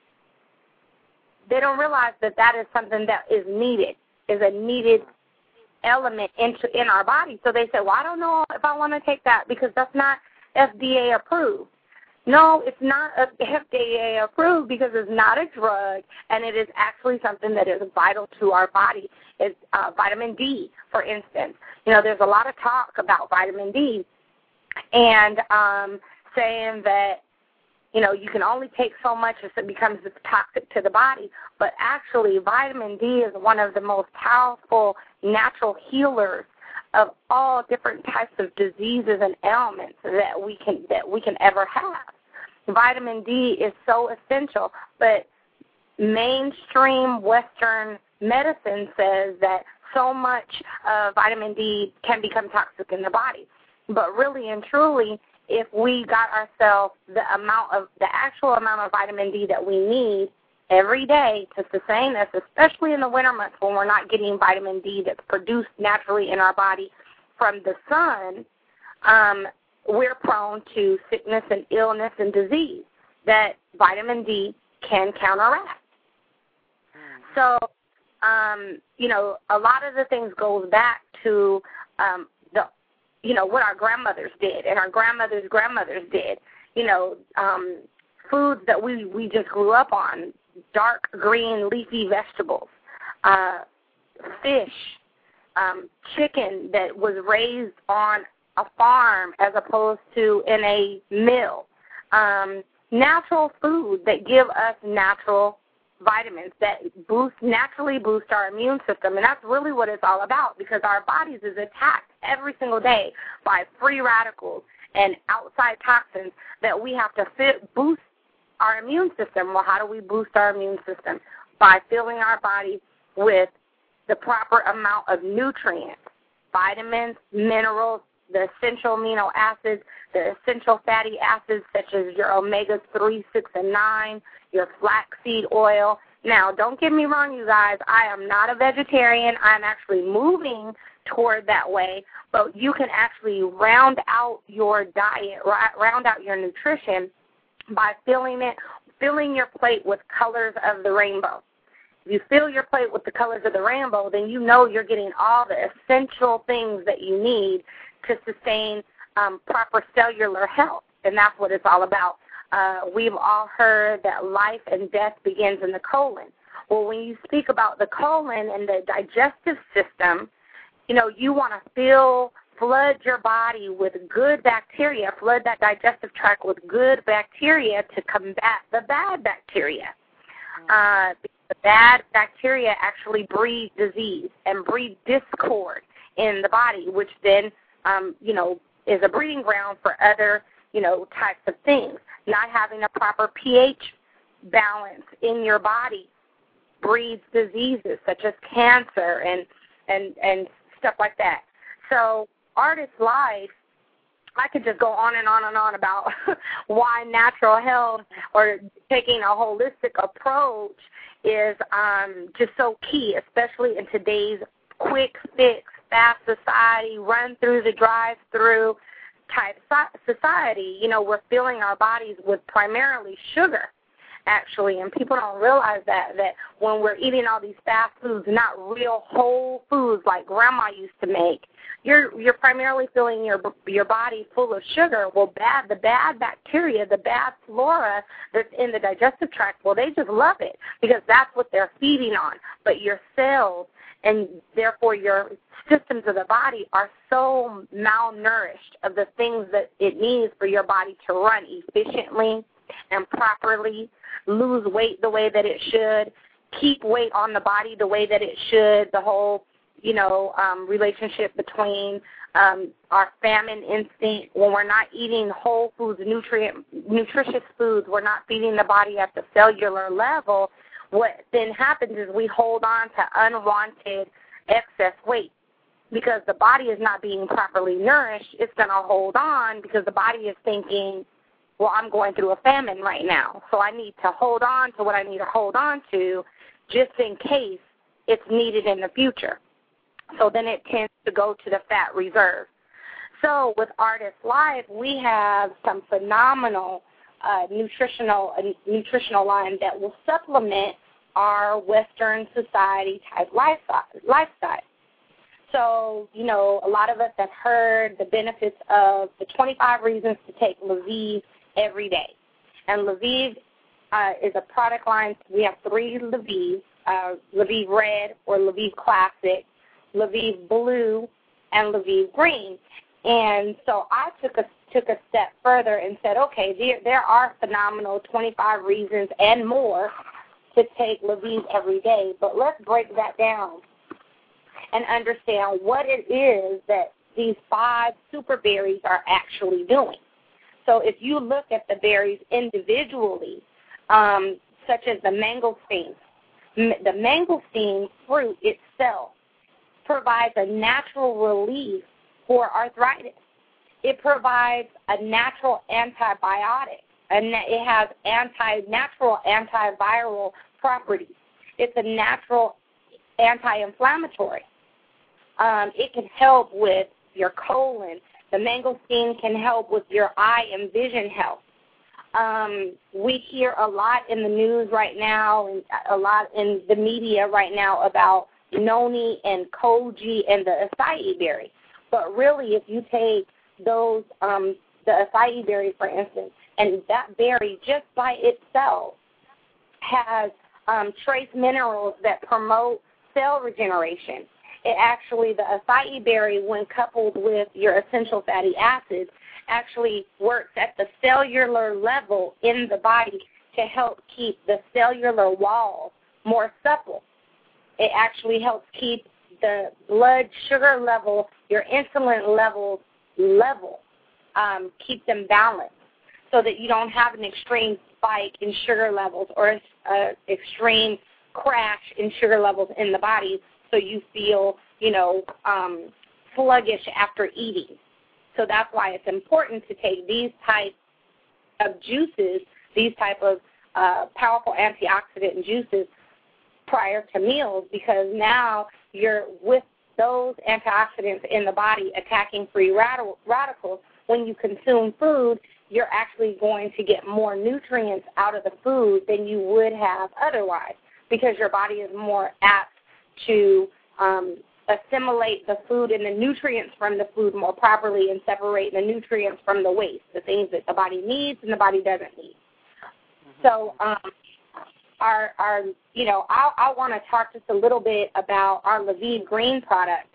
Speaker 4: They don't realize that that is something that is needed, is a needed element into in our body. So they say, well, I don't know if I want to take that because that's not F D A approved. No, it's not F D A approved because it's not a drug, and it is actually something that is vital to our body. It's uh, vitamin D, for instance. You know, there's a lot of talk about vitamin D and um, saying that, you know, you can only take so much as it becomes toxic to the body. But actually, vitamin D is one of the most powerful natural healers of all different types of diseases and ailments that we can that we can ever have. Vitamin D is so essential, but mainstream Western medicine says that so much uh, vitamin D can become toxic in the body. But really and truly, if we got ourselves the amount of the actual amount of vitamin D that we need every day to sustain us, especially in the winter months when we're not getting vitamin D that's produced naturally in our body from the sun, um, we're prone to sickness and illness and disease that vitamin D can counteract. So, um, you know, a lot of the things goes back to um, the you know, what our grandmothers did and our grandmothers' grandmothers did. You know, um, foods that we, we just grew up on, dark green leafy vegetables, uh, fish, um, chicken that was raised on a farm as opposed to in a mill, um, natural food that give us natural vitamins that boost naturally boost our immune system. And that's really what it's all about, because our bodies is attacked every single day by free radicals and outside toxins that we have to fit, boost our immune system. Well, how do we boost our immune system? By filling our body with the proper amount of nutrients, vitamins, minerals, the essential amino acids, the essential fatty acids such as your omega three, six, and nine, your flaxseed oil. Now, don't get me wrong, you guys. I am not a vegetarian. I'm actually moving toward that way. But you can actually round out your diet, round out your nutrition by filling it, filling your plate with colors of the rainbow. If you fill your plate with the colors of the rainbow, then you know you're getting all the essential things that you need to sustain um, proper cellular health, and that's what it's all about. Uh, we've all heard that life and death begins in the colon. Well, when you speak about the colon and the digestive system, you know, you want to fill, flood your body with good bacteria, flood that digestive tract with good bacteria to combat the bad bacteria. Uh, the bad bacteria actually breed disease and breed discord in the body, which then, um, you know, is a breeding ground for other, you know, types of things. Not having a proper pH balance in your body breeds diseases such as cancer and, and, and stuff like that. So Artist Life, I could just go on and on and on about why natural health or taking a holistic approach is um, just so key, especially in today's quick fix, fast society, run through the drive-through type society. You know, we're filling our bodies with primarily sugar, actually, and people don't realize that, that when we're eating all these fast foods, not real whole foods like Grandma used to make, you're you're primarily filling your your body full of sugar. Well, bad the bad bacteria, the bad flora that's in the digestive tract, well, they just love it because that's what they're feeding on. But your cells and therefore your systems of the body are so malnourished of the things that it needs for your body to run efficiently and properly, lose weight the way that it should, keep weight on the body the way that it should, the whole, you know, um, relationship between um, our famine instinct. When we're not eating whole foods, nutrient, nutritious foods, we're not feeding the body at the cellular level, what then happens is we hold on to unwanted excess weight. Because the body is not being properly nourished, it's going to hold on because the body is thinking, well, I'm going through a famine right now, so I need to hold on to what I need to hold on to just in case it's needed in the future. So then it tends to go to the fat reserve. So with Artist Life, we have some phenomenal uh, nutritional uh, nutritional line that will supplement our Western society type lifestyle. lifestyle. So, you know, a lot of us have heard the benefits of the twenty-five reasons to take Lviv every day. And Lviv uh, is a product line. We have three Lviv, uh, Lviv Red or Lviv Classic, Lviv Blue, and Lviv Green. And so I took a took a step further and said, okay, there, there are phenomenal twenty-five reasons and more to take Lviv every day, but let's break that down and understand what it is that these five super berries are actually doing. So if you look at the berries individually, um, such as the mangosteen, m- the mangosteen fruit itself provides a natural relief for arthritis. It provides a natural antibiotic, and it has anti natural antiviral properties. It's a natural anti-inflammatory. Um, it can help with your colon. The mangosteen can help with your eye and vision health. Um, we hear a lot in the news right now and a lot in the media right now about noni and koji and the acai berry. But really, if you take those, um, the acai berry, for instance, and that berry just by itself has um, trace minerals that promote cell regeneration. It actually, the acai berry, when coupled with your essential fatty acids, actually works at the cellular level in the body to help keep the cellular walls more supple. It actually helps keep the blood sugar level, your insulin levels level, um, keep them balanced so that you don't have an extreme spike in sugar levels or an extreme crash in sugar levels in the body, so you feel, you know, um, sluggish after eating. So that's why it's important to take these types of juices, these type of uh, powerful antioxidant juices prior to meals, because now you're with those antioxidants in the body attacking free radicals. When you consume food, you're actually going to get more nutrients out of the food than you would have otherwise, because your body is more apt to um, assimilate the food and the nutrients from the food more properly and separate the nutrients from the waste, the things that the body needs and the body doesn't need. Mm-hmm. So um, our, our, you know, I, I want to talk just a little bit about our Lviv Green product.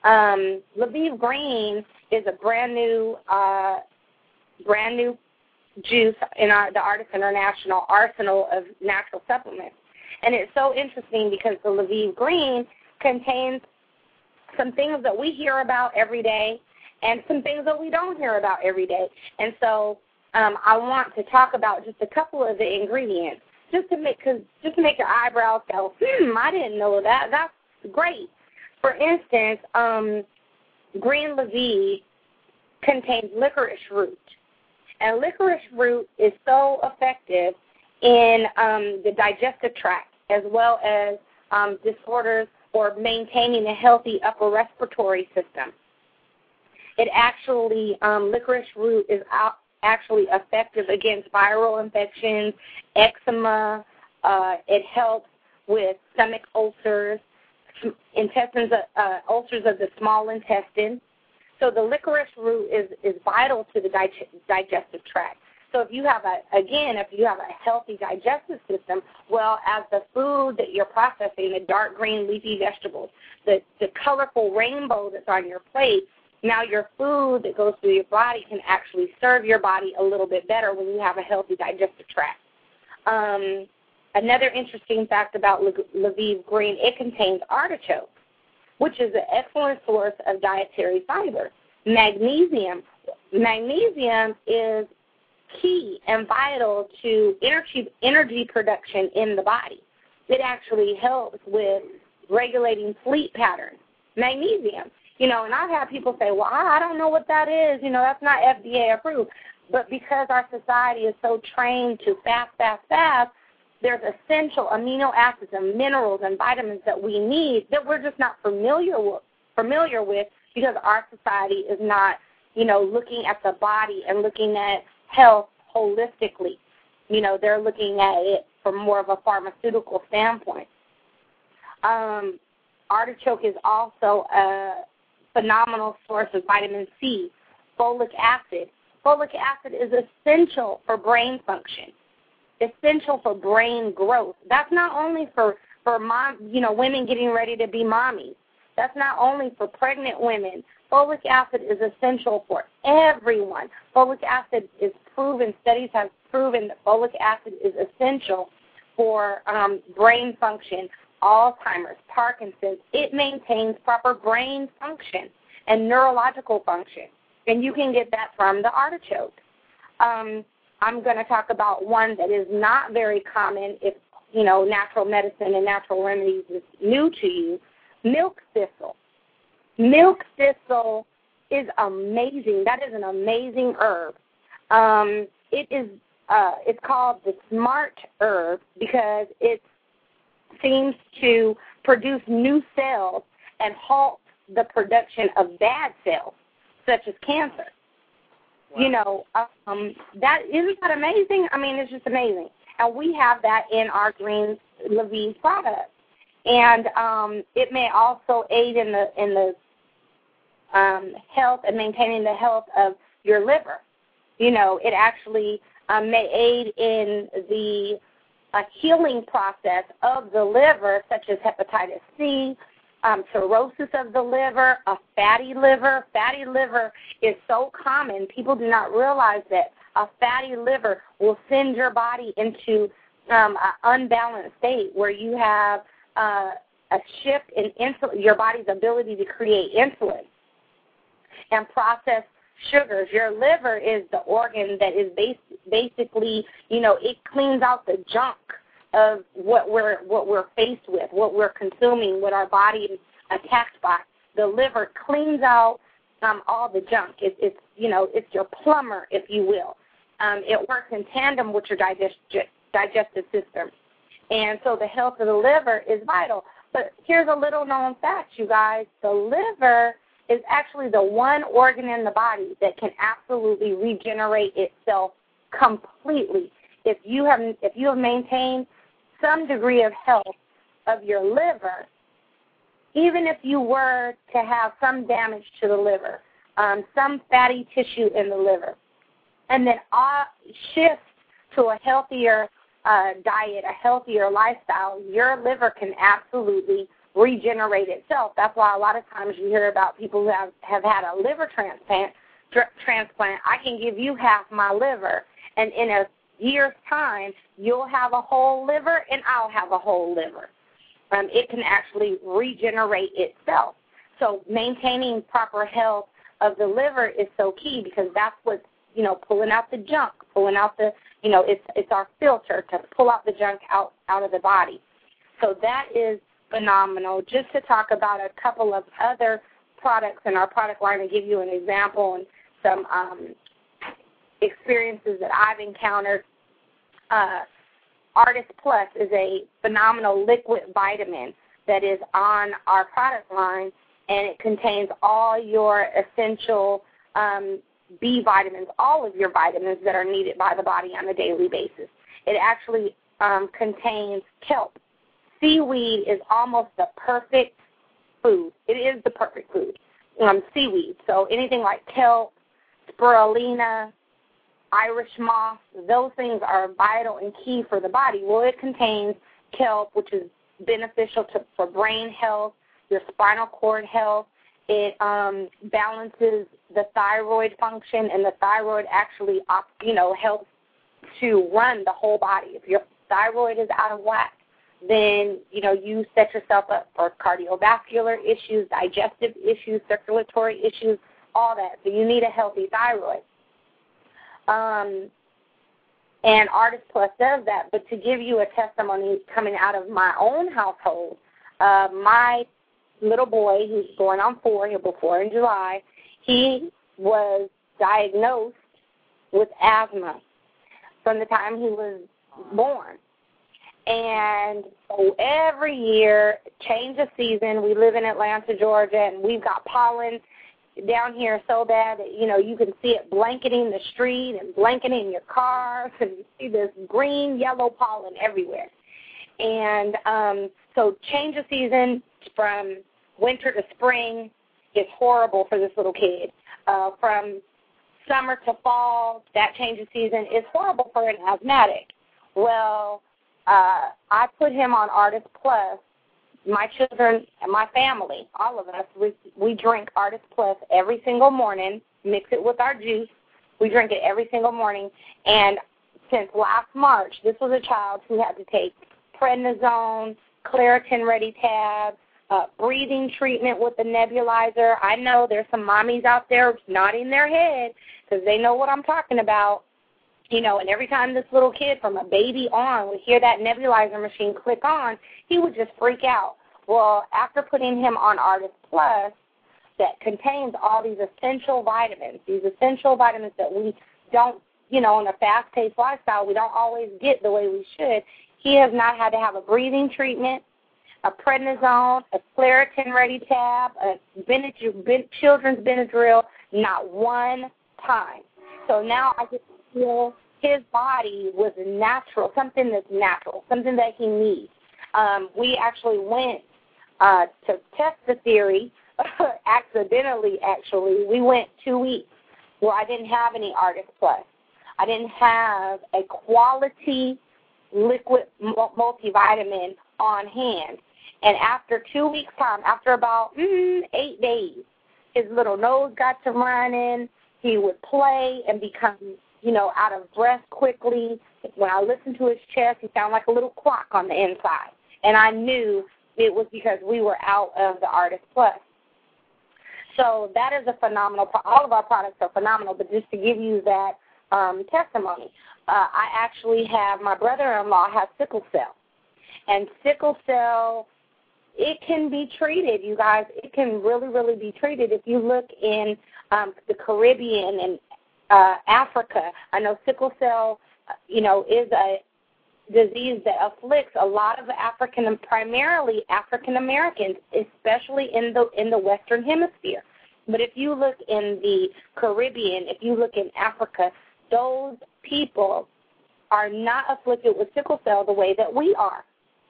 Speaker 4: Um, Lviv Green is a brand new, uh, brand new juice in our, the Artist International arsenal of natural supplements. And it's so interesting because the Lviv Green contains some things that we hear about every day and some things that we don't hear about every day. And so um, I want to talk about just a couple of the ingredients just to make cause, just to make your eyebrows go, hmm, I didn't know that. That's great. For instance, um, green Lviv contains licorice root. And licorice root is so effective in um, the digestive tract as well as um, disorders or maintaining a healthy upper respiratory system. It actually, um, licorice root is out, actually effective against viral infections, eczema. Uh, it helps with stomach ulcers, intestines, uh, ulcers of the small intestine. So the licorice root is, is vital to the dig- digestive tract. So if you have a, again, if you have a healthy digestive system, well, as the food that you're processing, the dark green leafy vegetables, the, the colorful rainbow that's on your plate, now your food that goes through your body can actually serve your body a little bit better when you have a healthy digestive tract. Um, another interesting fact about Lviv green, it contains artichoke, which is an excellent source of dietary fiber. Magnesium. Magnesium is key and vital to energy, energy production in the body. It actually helps with regulating sleep patterns. Magnesium. You know, and I've had people say, well, I don't know what that is. You know, that's not F D A approved. But because our society is so trained to fast, fast, fast, there's essential amino acids and minerals and vitamins that we need that we're just not familiar with, familiar with because our society is not, you know, looking at the body and looking at health holistically. You know, they're looking at it from more of a pharmaceutical standpoint. Um, artichoke is also a phenomenal source of vitamin C, folic acid. Folic acid is essential for brain function, essential for brain growth. That's not only for, for mom, you know, women getting ready to be mommies. That's not only for pregnant women. Folic acid is essential for everyone. Folic acid is proven, studies have proven that folic acid is essential for um, brain function, Alzheimer's, Parkinson's. It maintains proper brain function and neurological function. And you can get that from the artichoke. Um, I'm going to talk about one that is not very common if, you know, natural medicine and natural remedies is new to you, milk thistle. Milk thistle is amazing. That is an amazing herb. Um, it is, uh, it's called the smart herb because it seems to produce new cells and halt the production of bad cells, such as cancer. Wow. You know, um, that isn't that amazing? I mean, it's just amazing. And we have that in our green Lviv product. And um, it may also aid in the in the um, health and maintaining the health of your liver. You know, it actually um, may aid in the uh, healing process of the liver, such as hepatitis C, Um, cirrhosis of the liver, a fatty liver. Fatty liver is so common. People do not realize that a fatty liver will send your body into um, an unbalanced state where you have uh, a shift in insulin, your body's ability to create insulin and process sugars. Your liver is the organ that is bas- basically, you know, it cleans out the junk of what we're what we're faced with, what we're consuming, what our body is attacked by. The liver cleans out um, all the junk. It, it's you know it's your plumber, if you will. Um, it works in tandem with your digest, digestive system, and so the health of the liver is vital. But here's a little known fact, you guys: the liver is actually the one organ in the body that can absolutely regenerate itself completely. If you have if you have maintained some degree of health of your liver, even if you were to have some damage to the liver, um, some fatty tissue in the liver, and then uh, shift to a healthier uh, diet, a healthier lifestyle, your liver can absolutely regenerate itself. That's why a lot of times you hear about people who have, have had a liver transplant, tr- transplant. I can give you half my liver, and in a year's time, you'll have a whole liver and I'll have a whole liver. Um, it can actually regenerate itself. So maintaining proper health of the liver is so key because that's what's, you know, pulling out the junk, pulling out the, you know, it's it's our filter to pull out the junk out, out of the body. So that is phenomenal. Just to talk about a couple of other products in our product line and give you an example and some um, experiences that I've encountered. Uh, Artist Plus is a phenomenal liquid vitamin that is on our product line, and it contains all your essential um, B vitamins, all of your vitamins that are needed by the body on a daily basis. It actually um, contains kelp. Seaweed is almost the perfect food. It is the perfect food, um, seaweed. So anything like kelp, spirulina, Irish moss, those things are vital and key for the body. Well, it contains kelp, which is beneficial to, for brain health, your spinal cord health. It um, balances the thyroid function, and the thyroid actually, you know, helps to run the whole body. If your thyroid is out of whack, then, you know, you set yourself up for cardiovascular issues, digestive issues, circulatory issues, all that. So you need a healthy thyroid. Um, and Artist Plus does that. But to give you a testimony coming out of my own household, uh, my little boy, who's going on four, he'll be four in July, he was diagnosed with asthma from the time he was born. And so every year, change of season, we live in Atlanta, Georgia, and we've got pollen down here so bad that, you know, you can see it blanketing the street and blanketing your cars, and you see this green, yellow pollen everywhere. And um, so change of season from winter to spring is horrible for this little kid. Uh, from summer to fall, that change of season is horrible for an asthmatic. Well, uh, I put him on Artist Plus. My children and my family, all of us, we, we drink Artist Plus every single morning, mix it with our juice. We drink it every single morning. And since last March, this was a child who had to take prednisone, Claritin Ready tabs, uh, breathing treatment with the nebulizer. I know there's some mommies out there nodding their head because they know what I'm talking about. You know, and every time this little kid from a baby on would hear that nebulizer machine click on, he would just freak out. Well, after putting him on Artist Plus, that contains all these essential vitamins, these essential vitamins that we don't, you know, in a fast-paced lifestyle, we don't always get the way we should, he has not had to have a breathing treatment, a prednisone, a Claritin Ready tab, a Benadryl, ben, children's Benadryl, not one time. So now I just feel his body was natural, something that's natural, something that he needs. Um, we actually went uh, to test the theory, accidentally actually. We went two weeks where I didn't have any Artist Plus. I didn't have a quality liquid multivitamin on hand. And after two weeks' time, after about mm, eight days, his little nose got to running. He would play and become, you know, out of breath quickly. When I listened to his chest, he sounded like a little clock on the inside. And I knew it was because we were out of the Artist Plus. So that is a phenomenal pro- all of our products are phenomenal, but just to give you that um, testimony, uh, I actually have, my brother-in-law has sickle cell. And sickle cell, it can be treated, you guys. It can really, really be treated. If you look in um, the Caribbean and uh, Africa, I know sickle cell, you know, is a disease that afflicts a lot of African and primarily African Americans, especially in the in the Western Hemisphere. But if you look in the Caribbean, if you look in Africa, those people are not afflicted with sickle cell the way that we are.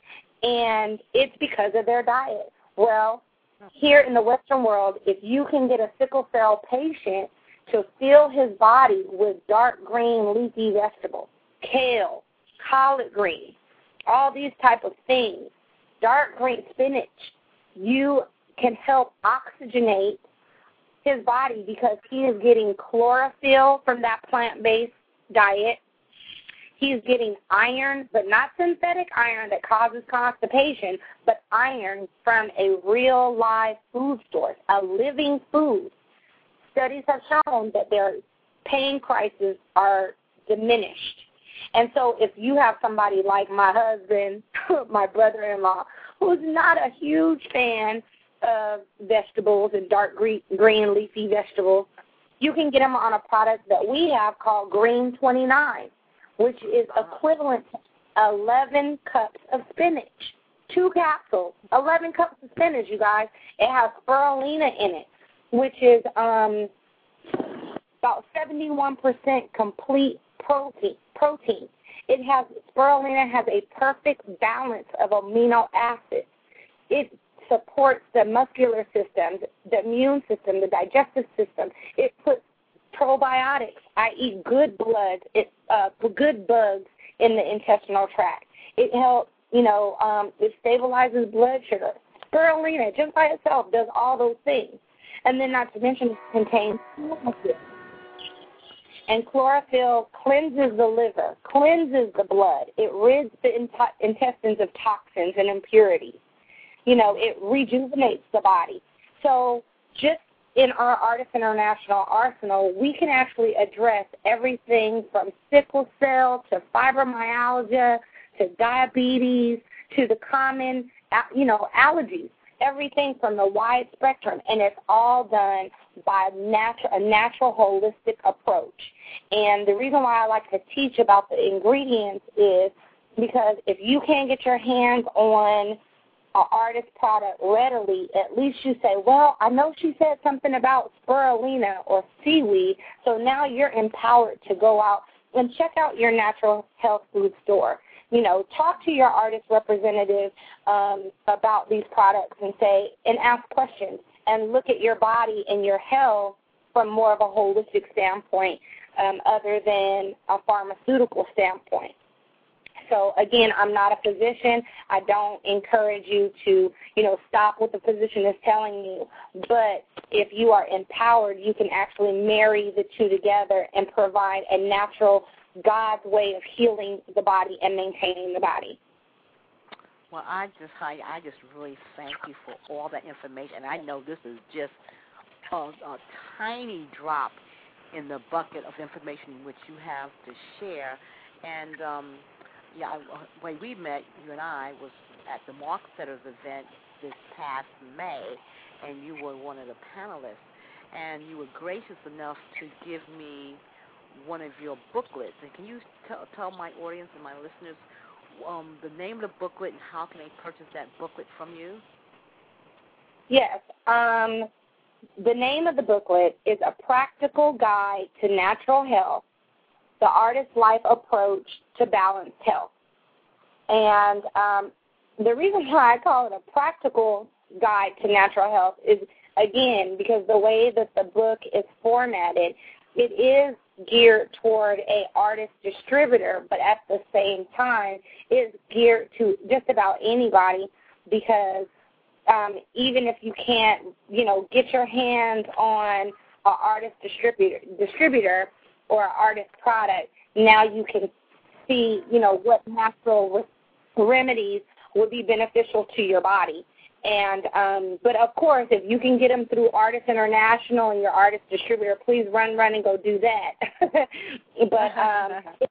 Speaker 4: And it's because of their diet. Well, here in the Western world, if you can get a sickle cell patient to fill his body with dark green leafy vegetables, kale, collard green, all these type of things, dark green spinach, you can help oxygenate his body because he is getting chlorophyll from that plant-based diet. He's getting iron, but not synthetic iron that causes constipation, but iron from a real live food source, a living food. Studies have shown that their pain crises are diminished. And so if you have somebody like my husband, my brother-in-law, who's not a huge fan of vegetables and dark green, green leafy vegetables, you can get them on a product that we have called Green twenty-nine, which is equivalent to eleven cups of spinach. Two capsules, eleven cups of spinach, you guys. It has spirulina in it, which is um, about seventy-one percent complete protein. Protein. It has, spirulina has a perfect balance of amino acids. It supports the muscular system, the immune system, the digestive system. It puts probiotics, that is good blood, it, uh, good bugs in the intestinal tract. It helps, you know, um, it stabilizes blood sugar. Spirulina, just by itself, does all those things. And then not to mention it contains And chlorophyll cleanses the liver, cleanses the blood. It rids the in- intestines of toxins and impurities. You know, it rejuvenates the body. So just in our Artis International arsenal, we can actually address everything from sickle cell to fibromyalgia to diabetes to the common, you know, allergies. Everything from the wide spectrum, and it's all done by natu- a natural holistic approach. And the reason why I like to teach about the ingredients is because if you can't get your hands on an Artis product readily, at least you say, well, I know she said something about spirulina or seaweed, so now you're empowered to go out and check out your natural health food store. You know, talk to your Artis representative um, about these products and say, and ask questions and look at your body and your health from more of a holistic standpoint um, other than a pharmaceutical standpoint. So, again, I'm not a physician. I don't encourage you to, you know, stop what the physician is telling you. But if you are empowered, you can actually marry the two together and provide a natural God's way of healing the body and maintaining the body.
Speaker 2: Well, I just, I, I just really thank you for all that information. I know this is just a, a tiny drop in the bucket of information which you have to share. And um, yeah, I, when we met, you and I, was at the Mark Setters event this past May, and you were one of the panelists. And you were gracious enough to give me one of your booklets. And can you tell, tell my audience and my listeners um, the name of the booklet and how can they purchase that booklet from you?
Speaker 4: Yes. Um, the name of the booklet is A Practical Guide to Natural Health, The Artis Life Approach to Balanced Health. And um, the reason why I call it a practical guide to natural health is, again, because the way that the book is formatted, it is geared toward a artist distributor, but at the same time is geared to just about anybody because um, even if you can't, you know, get your hands on an artist distributor, distributor or an artist product, now you can see, you know, what natural re- remedies would be beneficial to your body. And um, but of course, if you can get them through Artis International and your artist distributor, please run, run, and go do that. but um, it,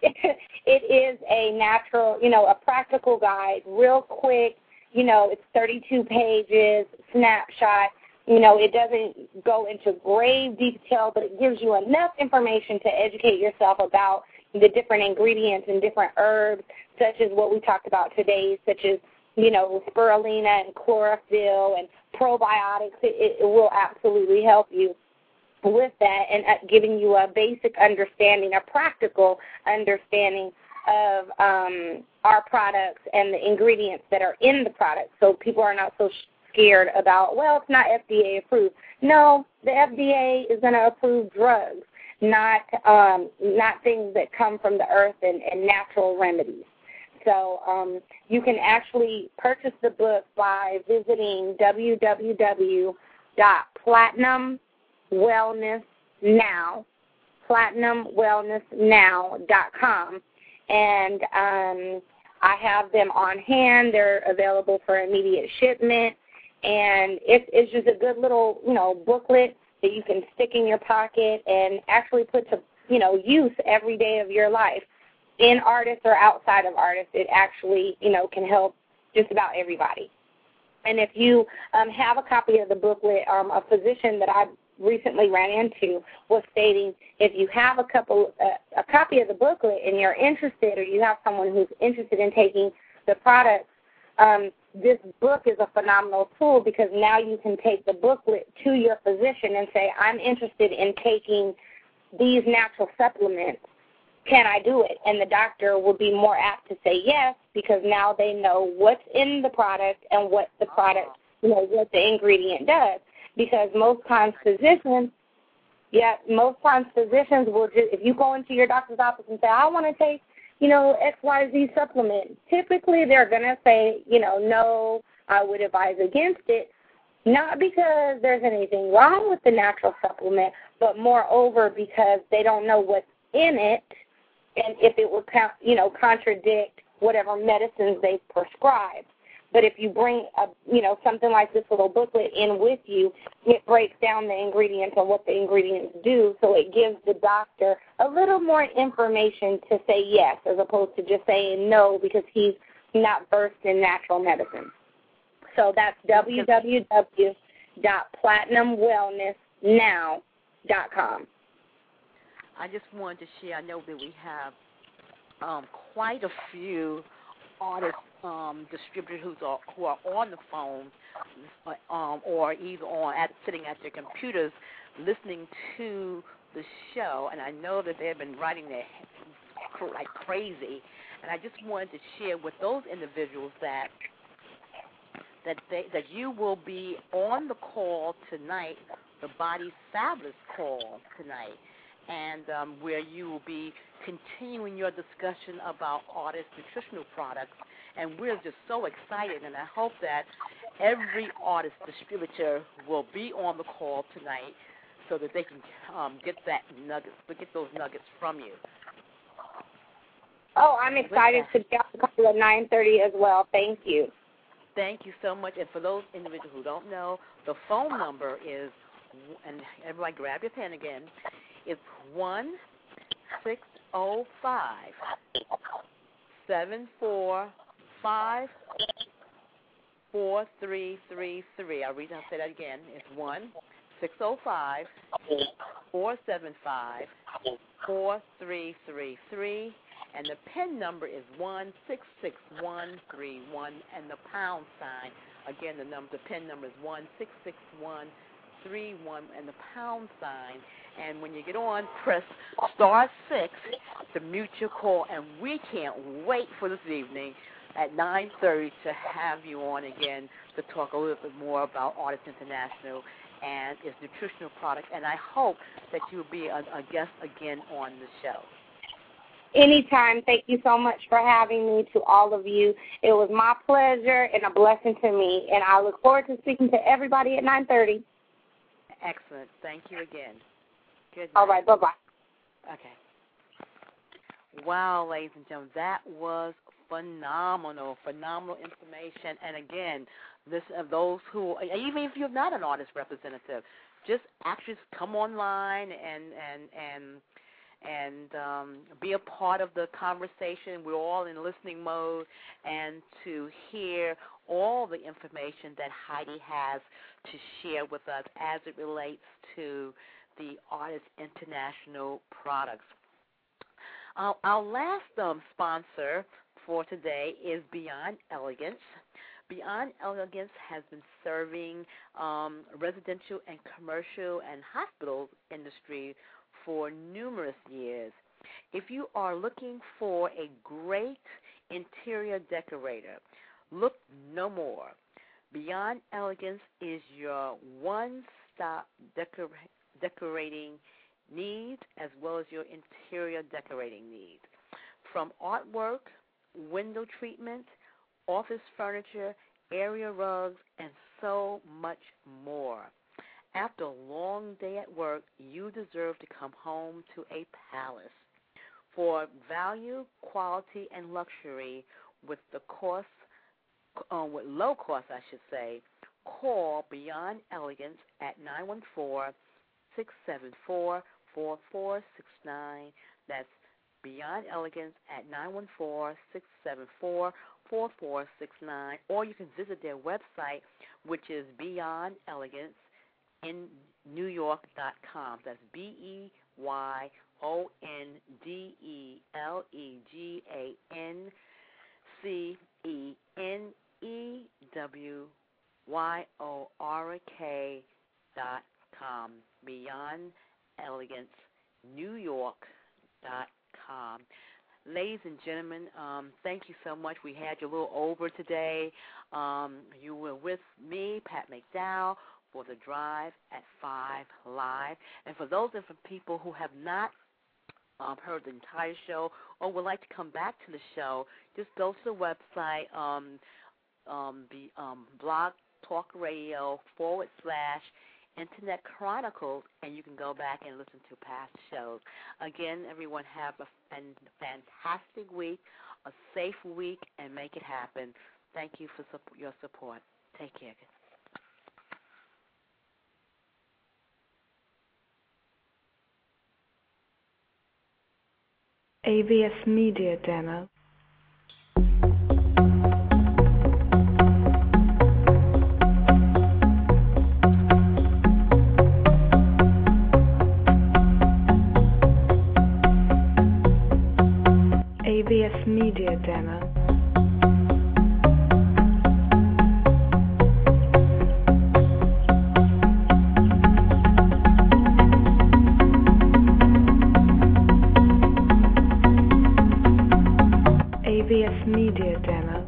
Speaker 4: it is a natural, you know, a practical guide, real quick. You know, it's thirty-two pages, snapshot. You know, it doesn't go into grave detail, but it gives you enough information to educate yourself about the different ingredients and different herbs, such as what we talked about today, such as, you know, spirulina and chlorophyll and probiotics. It, it will absolutely help you with that and uh, giving you a basic understanding, a practical understanding of um, our products and the ingredients that are in the product, so people are not so scared about, well, it's not F D A approved. No, the F D A is going to approve drugs, not um, not things that come from the earth and, and natural remedies. So um, you can actually purchase the book by visiting w w w dot platinum wellness now, platinum wellness now dot com. And um, I have them on hand. They're available for immediate shipment. And it's, it's just a good little, you know, booklet that you can stick in your pocket and actually put to, you know, use every day of your life. In Artis or outside of Artis, it actually, you know, can help just about everybody. And if you um, have a copy of the booklet, um, a physician that I recently ran into was stating if you have a couple, uh, a copy of the booklet and you're interested, or you have someone who's interested in taking the product, um, this book is a phenomenal tool because now you can take the booklet to your physician and say, I'm interested in taking these natural supplements. Can I do it? And the doctor will be more apt to say yes because now they know what's in the product and what the product, you know, what the ingredient does. Because most times physicians, yeah, most times physicians will just, if you go into your doctor's office and say, I want to take, you know, X Y Z supplement, typically they're going to say, you know, no, I would advise against it. Not because there's anything wrong with the natural supplement, but moreover because they don't know what's in it and if it would, you know, contradict whatever medicines they prescribe. But if you bring a, you know, something like this little booklet in with you, it breaks down the ingredients and what the ingredients do, so it gives the doctor a little more information to say yes, as opposed to just saying no because he's not versed in natural medicine. So that's w w w dot platinum wellness now dot com.
Speaker 2: I just wanted to share, I know that we have um, quite a few artists, um, distributors who are, who are on the phone um, or either on at, sitting at their computers listening to the show, and I know that they've been writing their like crazy, and I just wanted to share with those individuals that that they, that you will be on the call tonight, the Body Fabulous call tonight, and um, where you will be continuing your discussion about artist nutritional products. And we're just so excited, and I hope that every artist distributor will be on the call tonight so that they can um, get that nuggets, get those nuggets from you.
Speaker 4: Oh, I'm excited to be on the call at nine thirty as well. Thank you.
Speaker 2: Thank you so much. And for those individuals who don't know, the phone number is, and everybody grab your pen again, it's one six zero five seven four five four three three three. I'll read. I'll say that again. It's one six zero five four seven five four three three three. And the PIN number is one six six one three one and the pound sign. Again, the number, the PIN number is one six six one three one and the pound sign. And when you get on, press star six to mute your call. And we can't wait for this evening at nine thirty to have you on again to talk a little bit more about Artists International and its nutritional products. And I hope that you'll be a, a guest again on the show.
Speaker 4: Anytime. Thank you so much for having me. To all of you, it was my pleasure and a blessing to me, and I look forward to speaking to everybody at nine thirty.
Speaker 2: Excellent. Thank you again. Good night.
Speaker 4: All right. Bye-bye.
Speaker 2: Okay. Wow, ladies and gentlemen, that was phenomenal, phenomenal information. And again, this of those who, even if you're not an artist representative, just actually come online and and and and um, be a part of the conversation. We're all in listening mode, and to hear all the information that Heidi has to share with us as it relates to the Artists International products. Uh, our last um, sponsor for today is Beyond Elegance. Beyond Elegance has been serving um, residential and commercial and hospital industry for numerous years. If you are looking for a great interior decorator, look no more. Beyond Elegance is your one-stop decor- decorating needs as well as your interior decorating needs. From artwork, window treatment, office furniture, area rugs, and so much more. After a long day at work, you deserve to come home to a palace. For value, quality, and luxury with the cost, uh, with low cost, I should say, call Beyond Elegance at nine one four, six seven four, four four six nine. That's Beyond Elegance at nine one four, six seven four, four four six nine. Or you can visit their website, which is Beyond Elegance in New York dot com. That's B E Y O N D E L E G A N C E N E W Y O R K dot com. Beyond Elegance, New York dot com. Ladies and gentlemen, um, thank you so much. We had you a little over today. Um, you were with me, Pat McDowell, for the Drive at five Live. And for those different people who have not um, heard the entire show or would like to come back to the show, just go to the website, um, um, the um, blog Talk Radio forward slash Internet Chronicles, and you can go back and listen to past shows. Again, everyone have a fantastic week, a safe week, and make it happen. Thank you for your support. Take care.
Speaker 1: A V S Media Demo. A V S Media Demo. A V S Media Demo.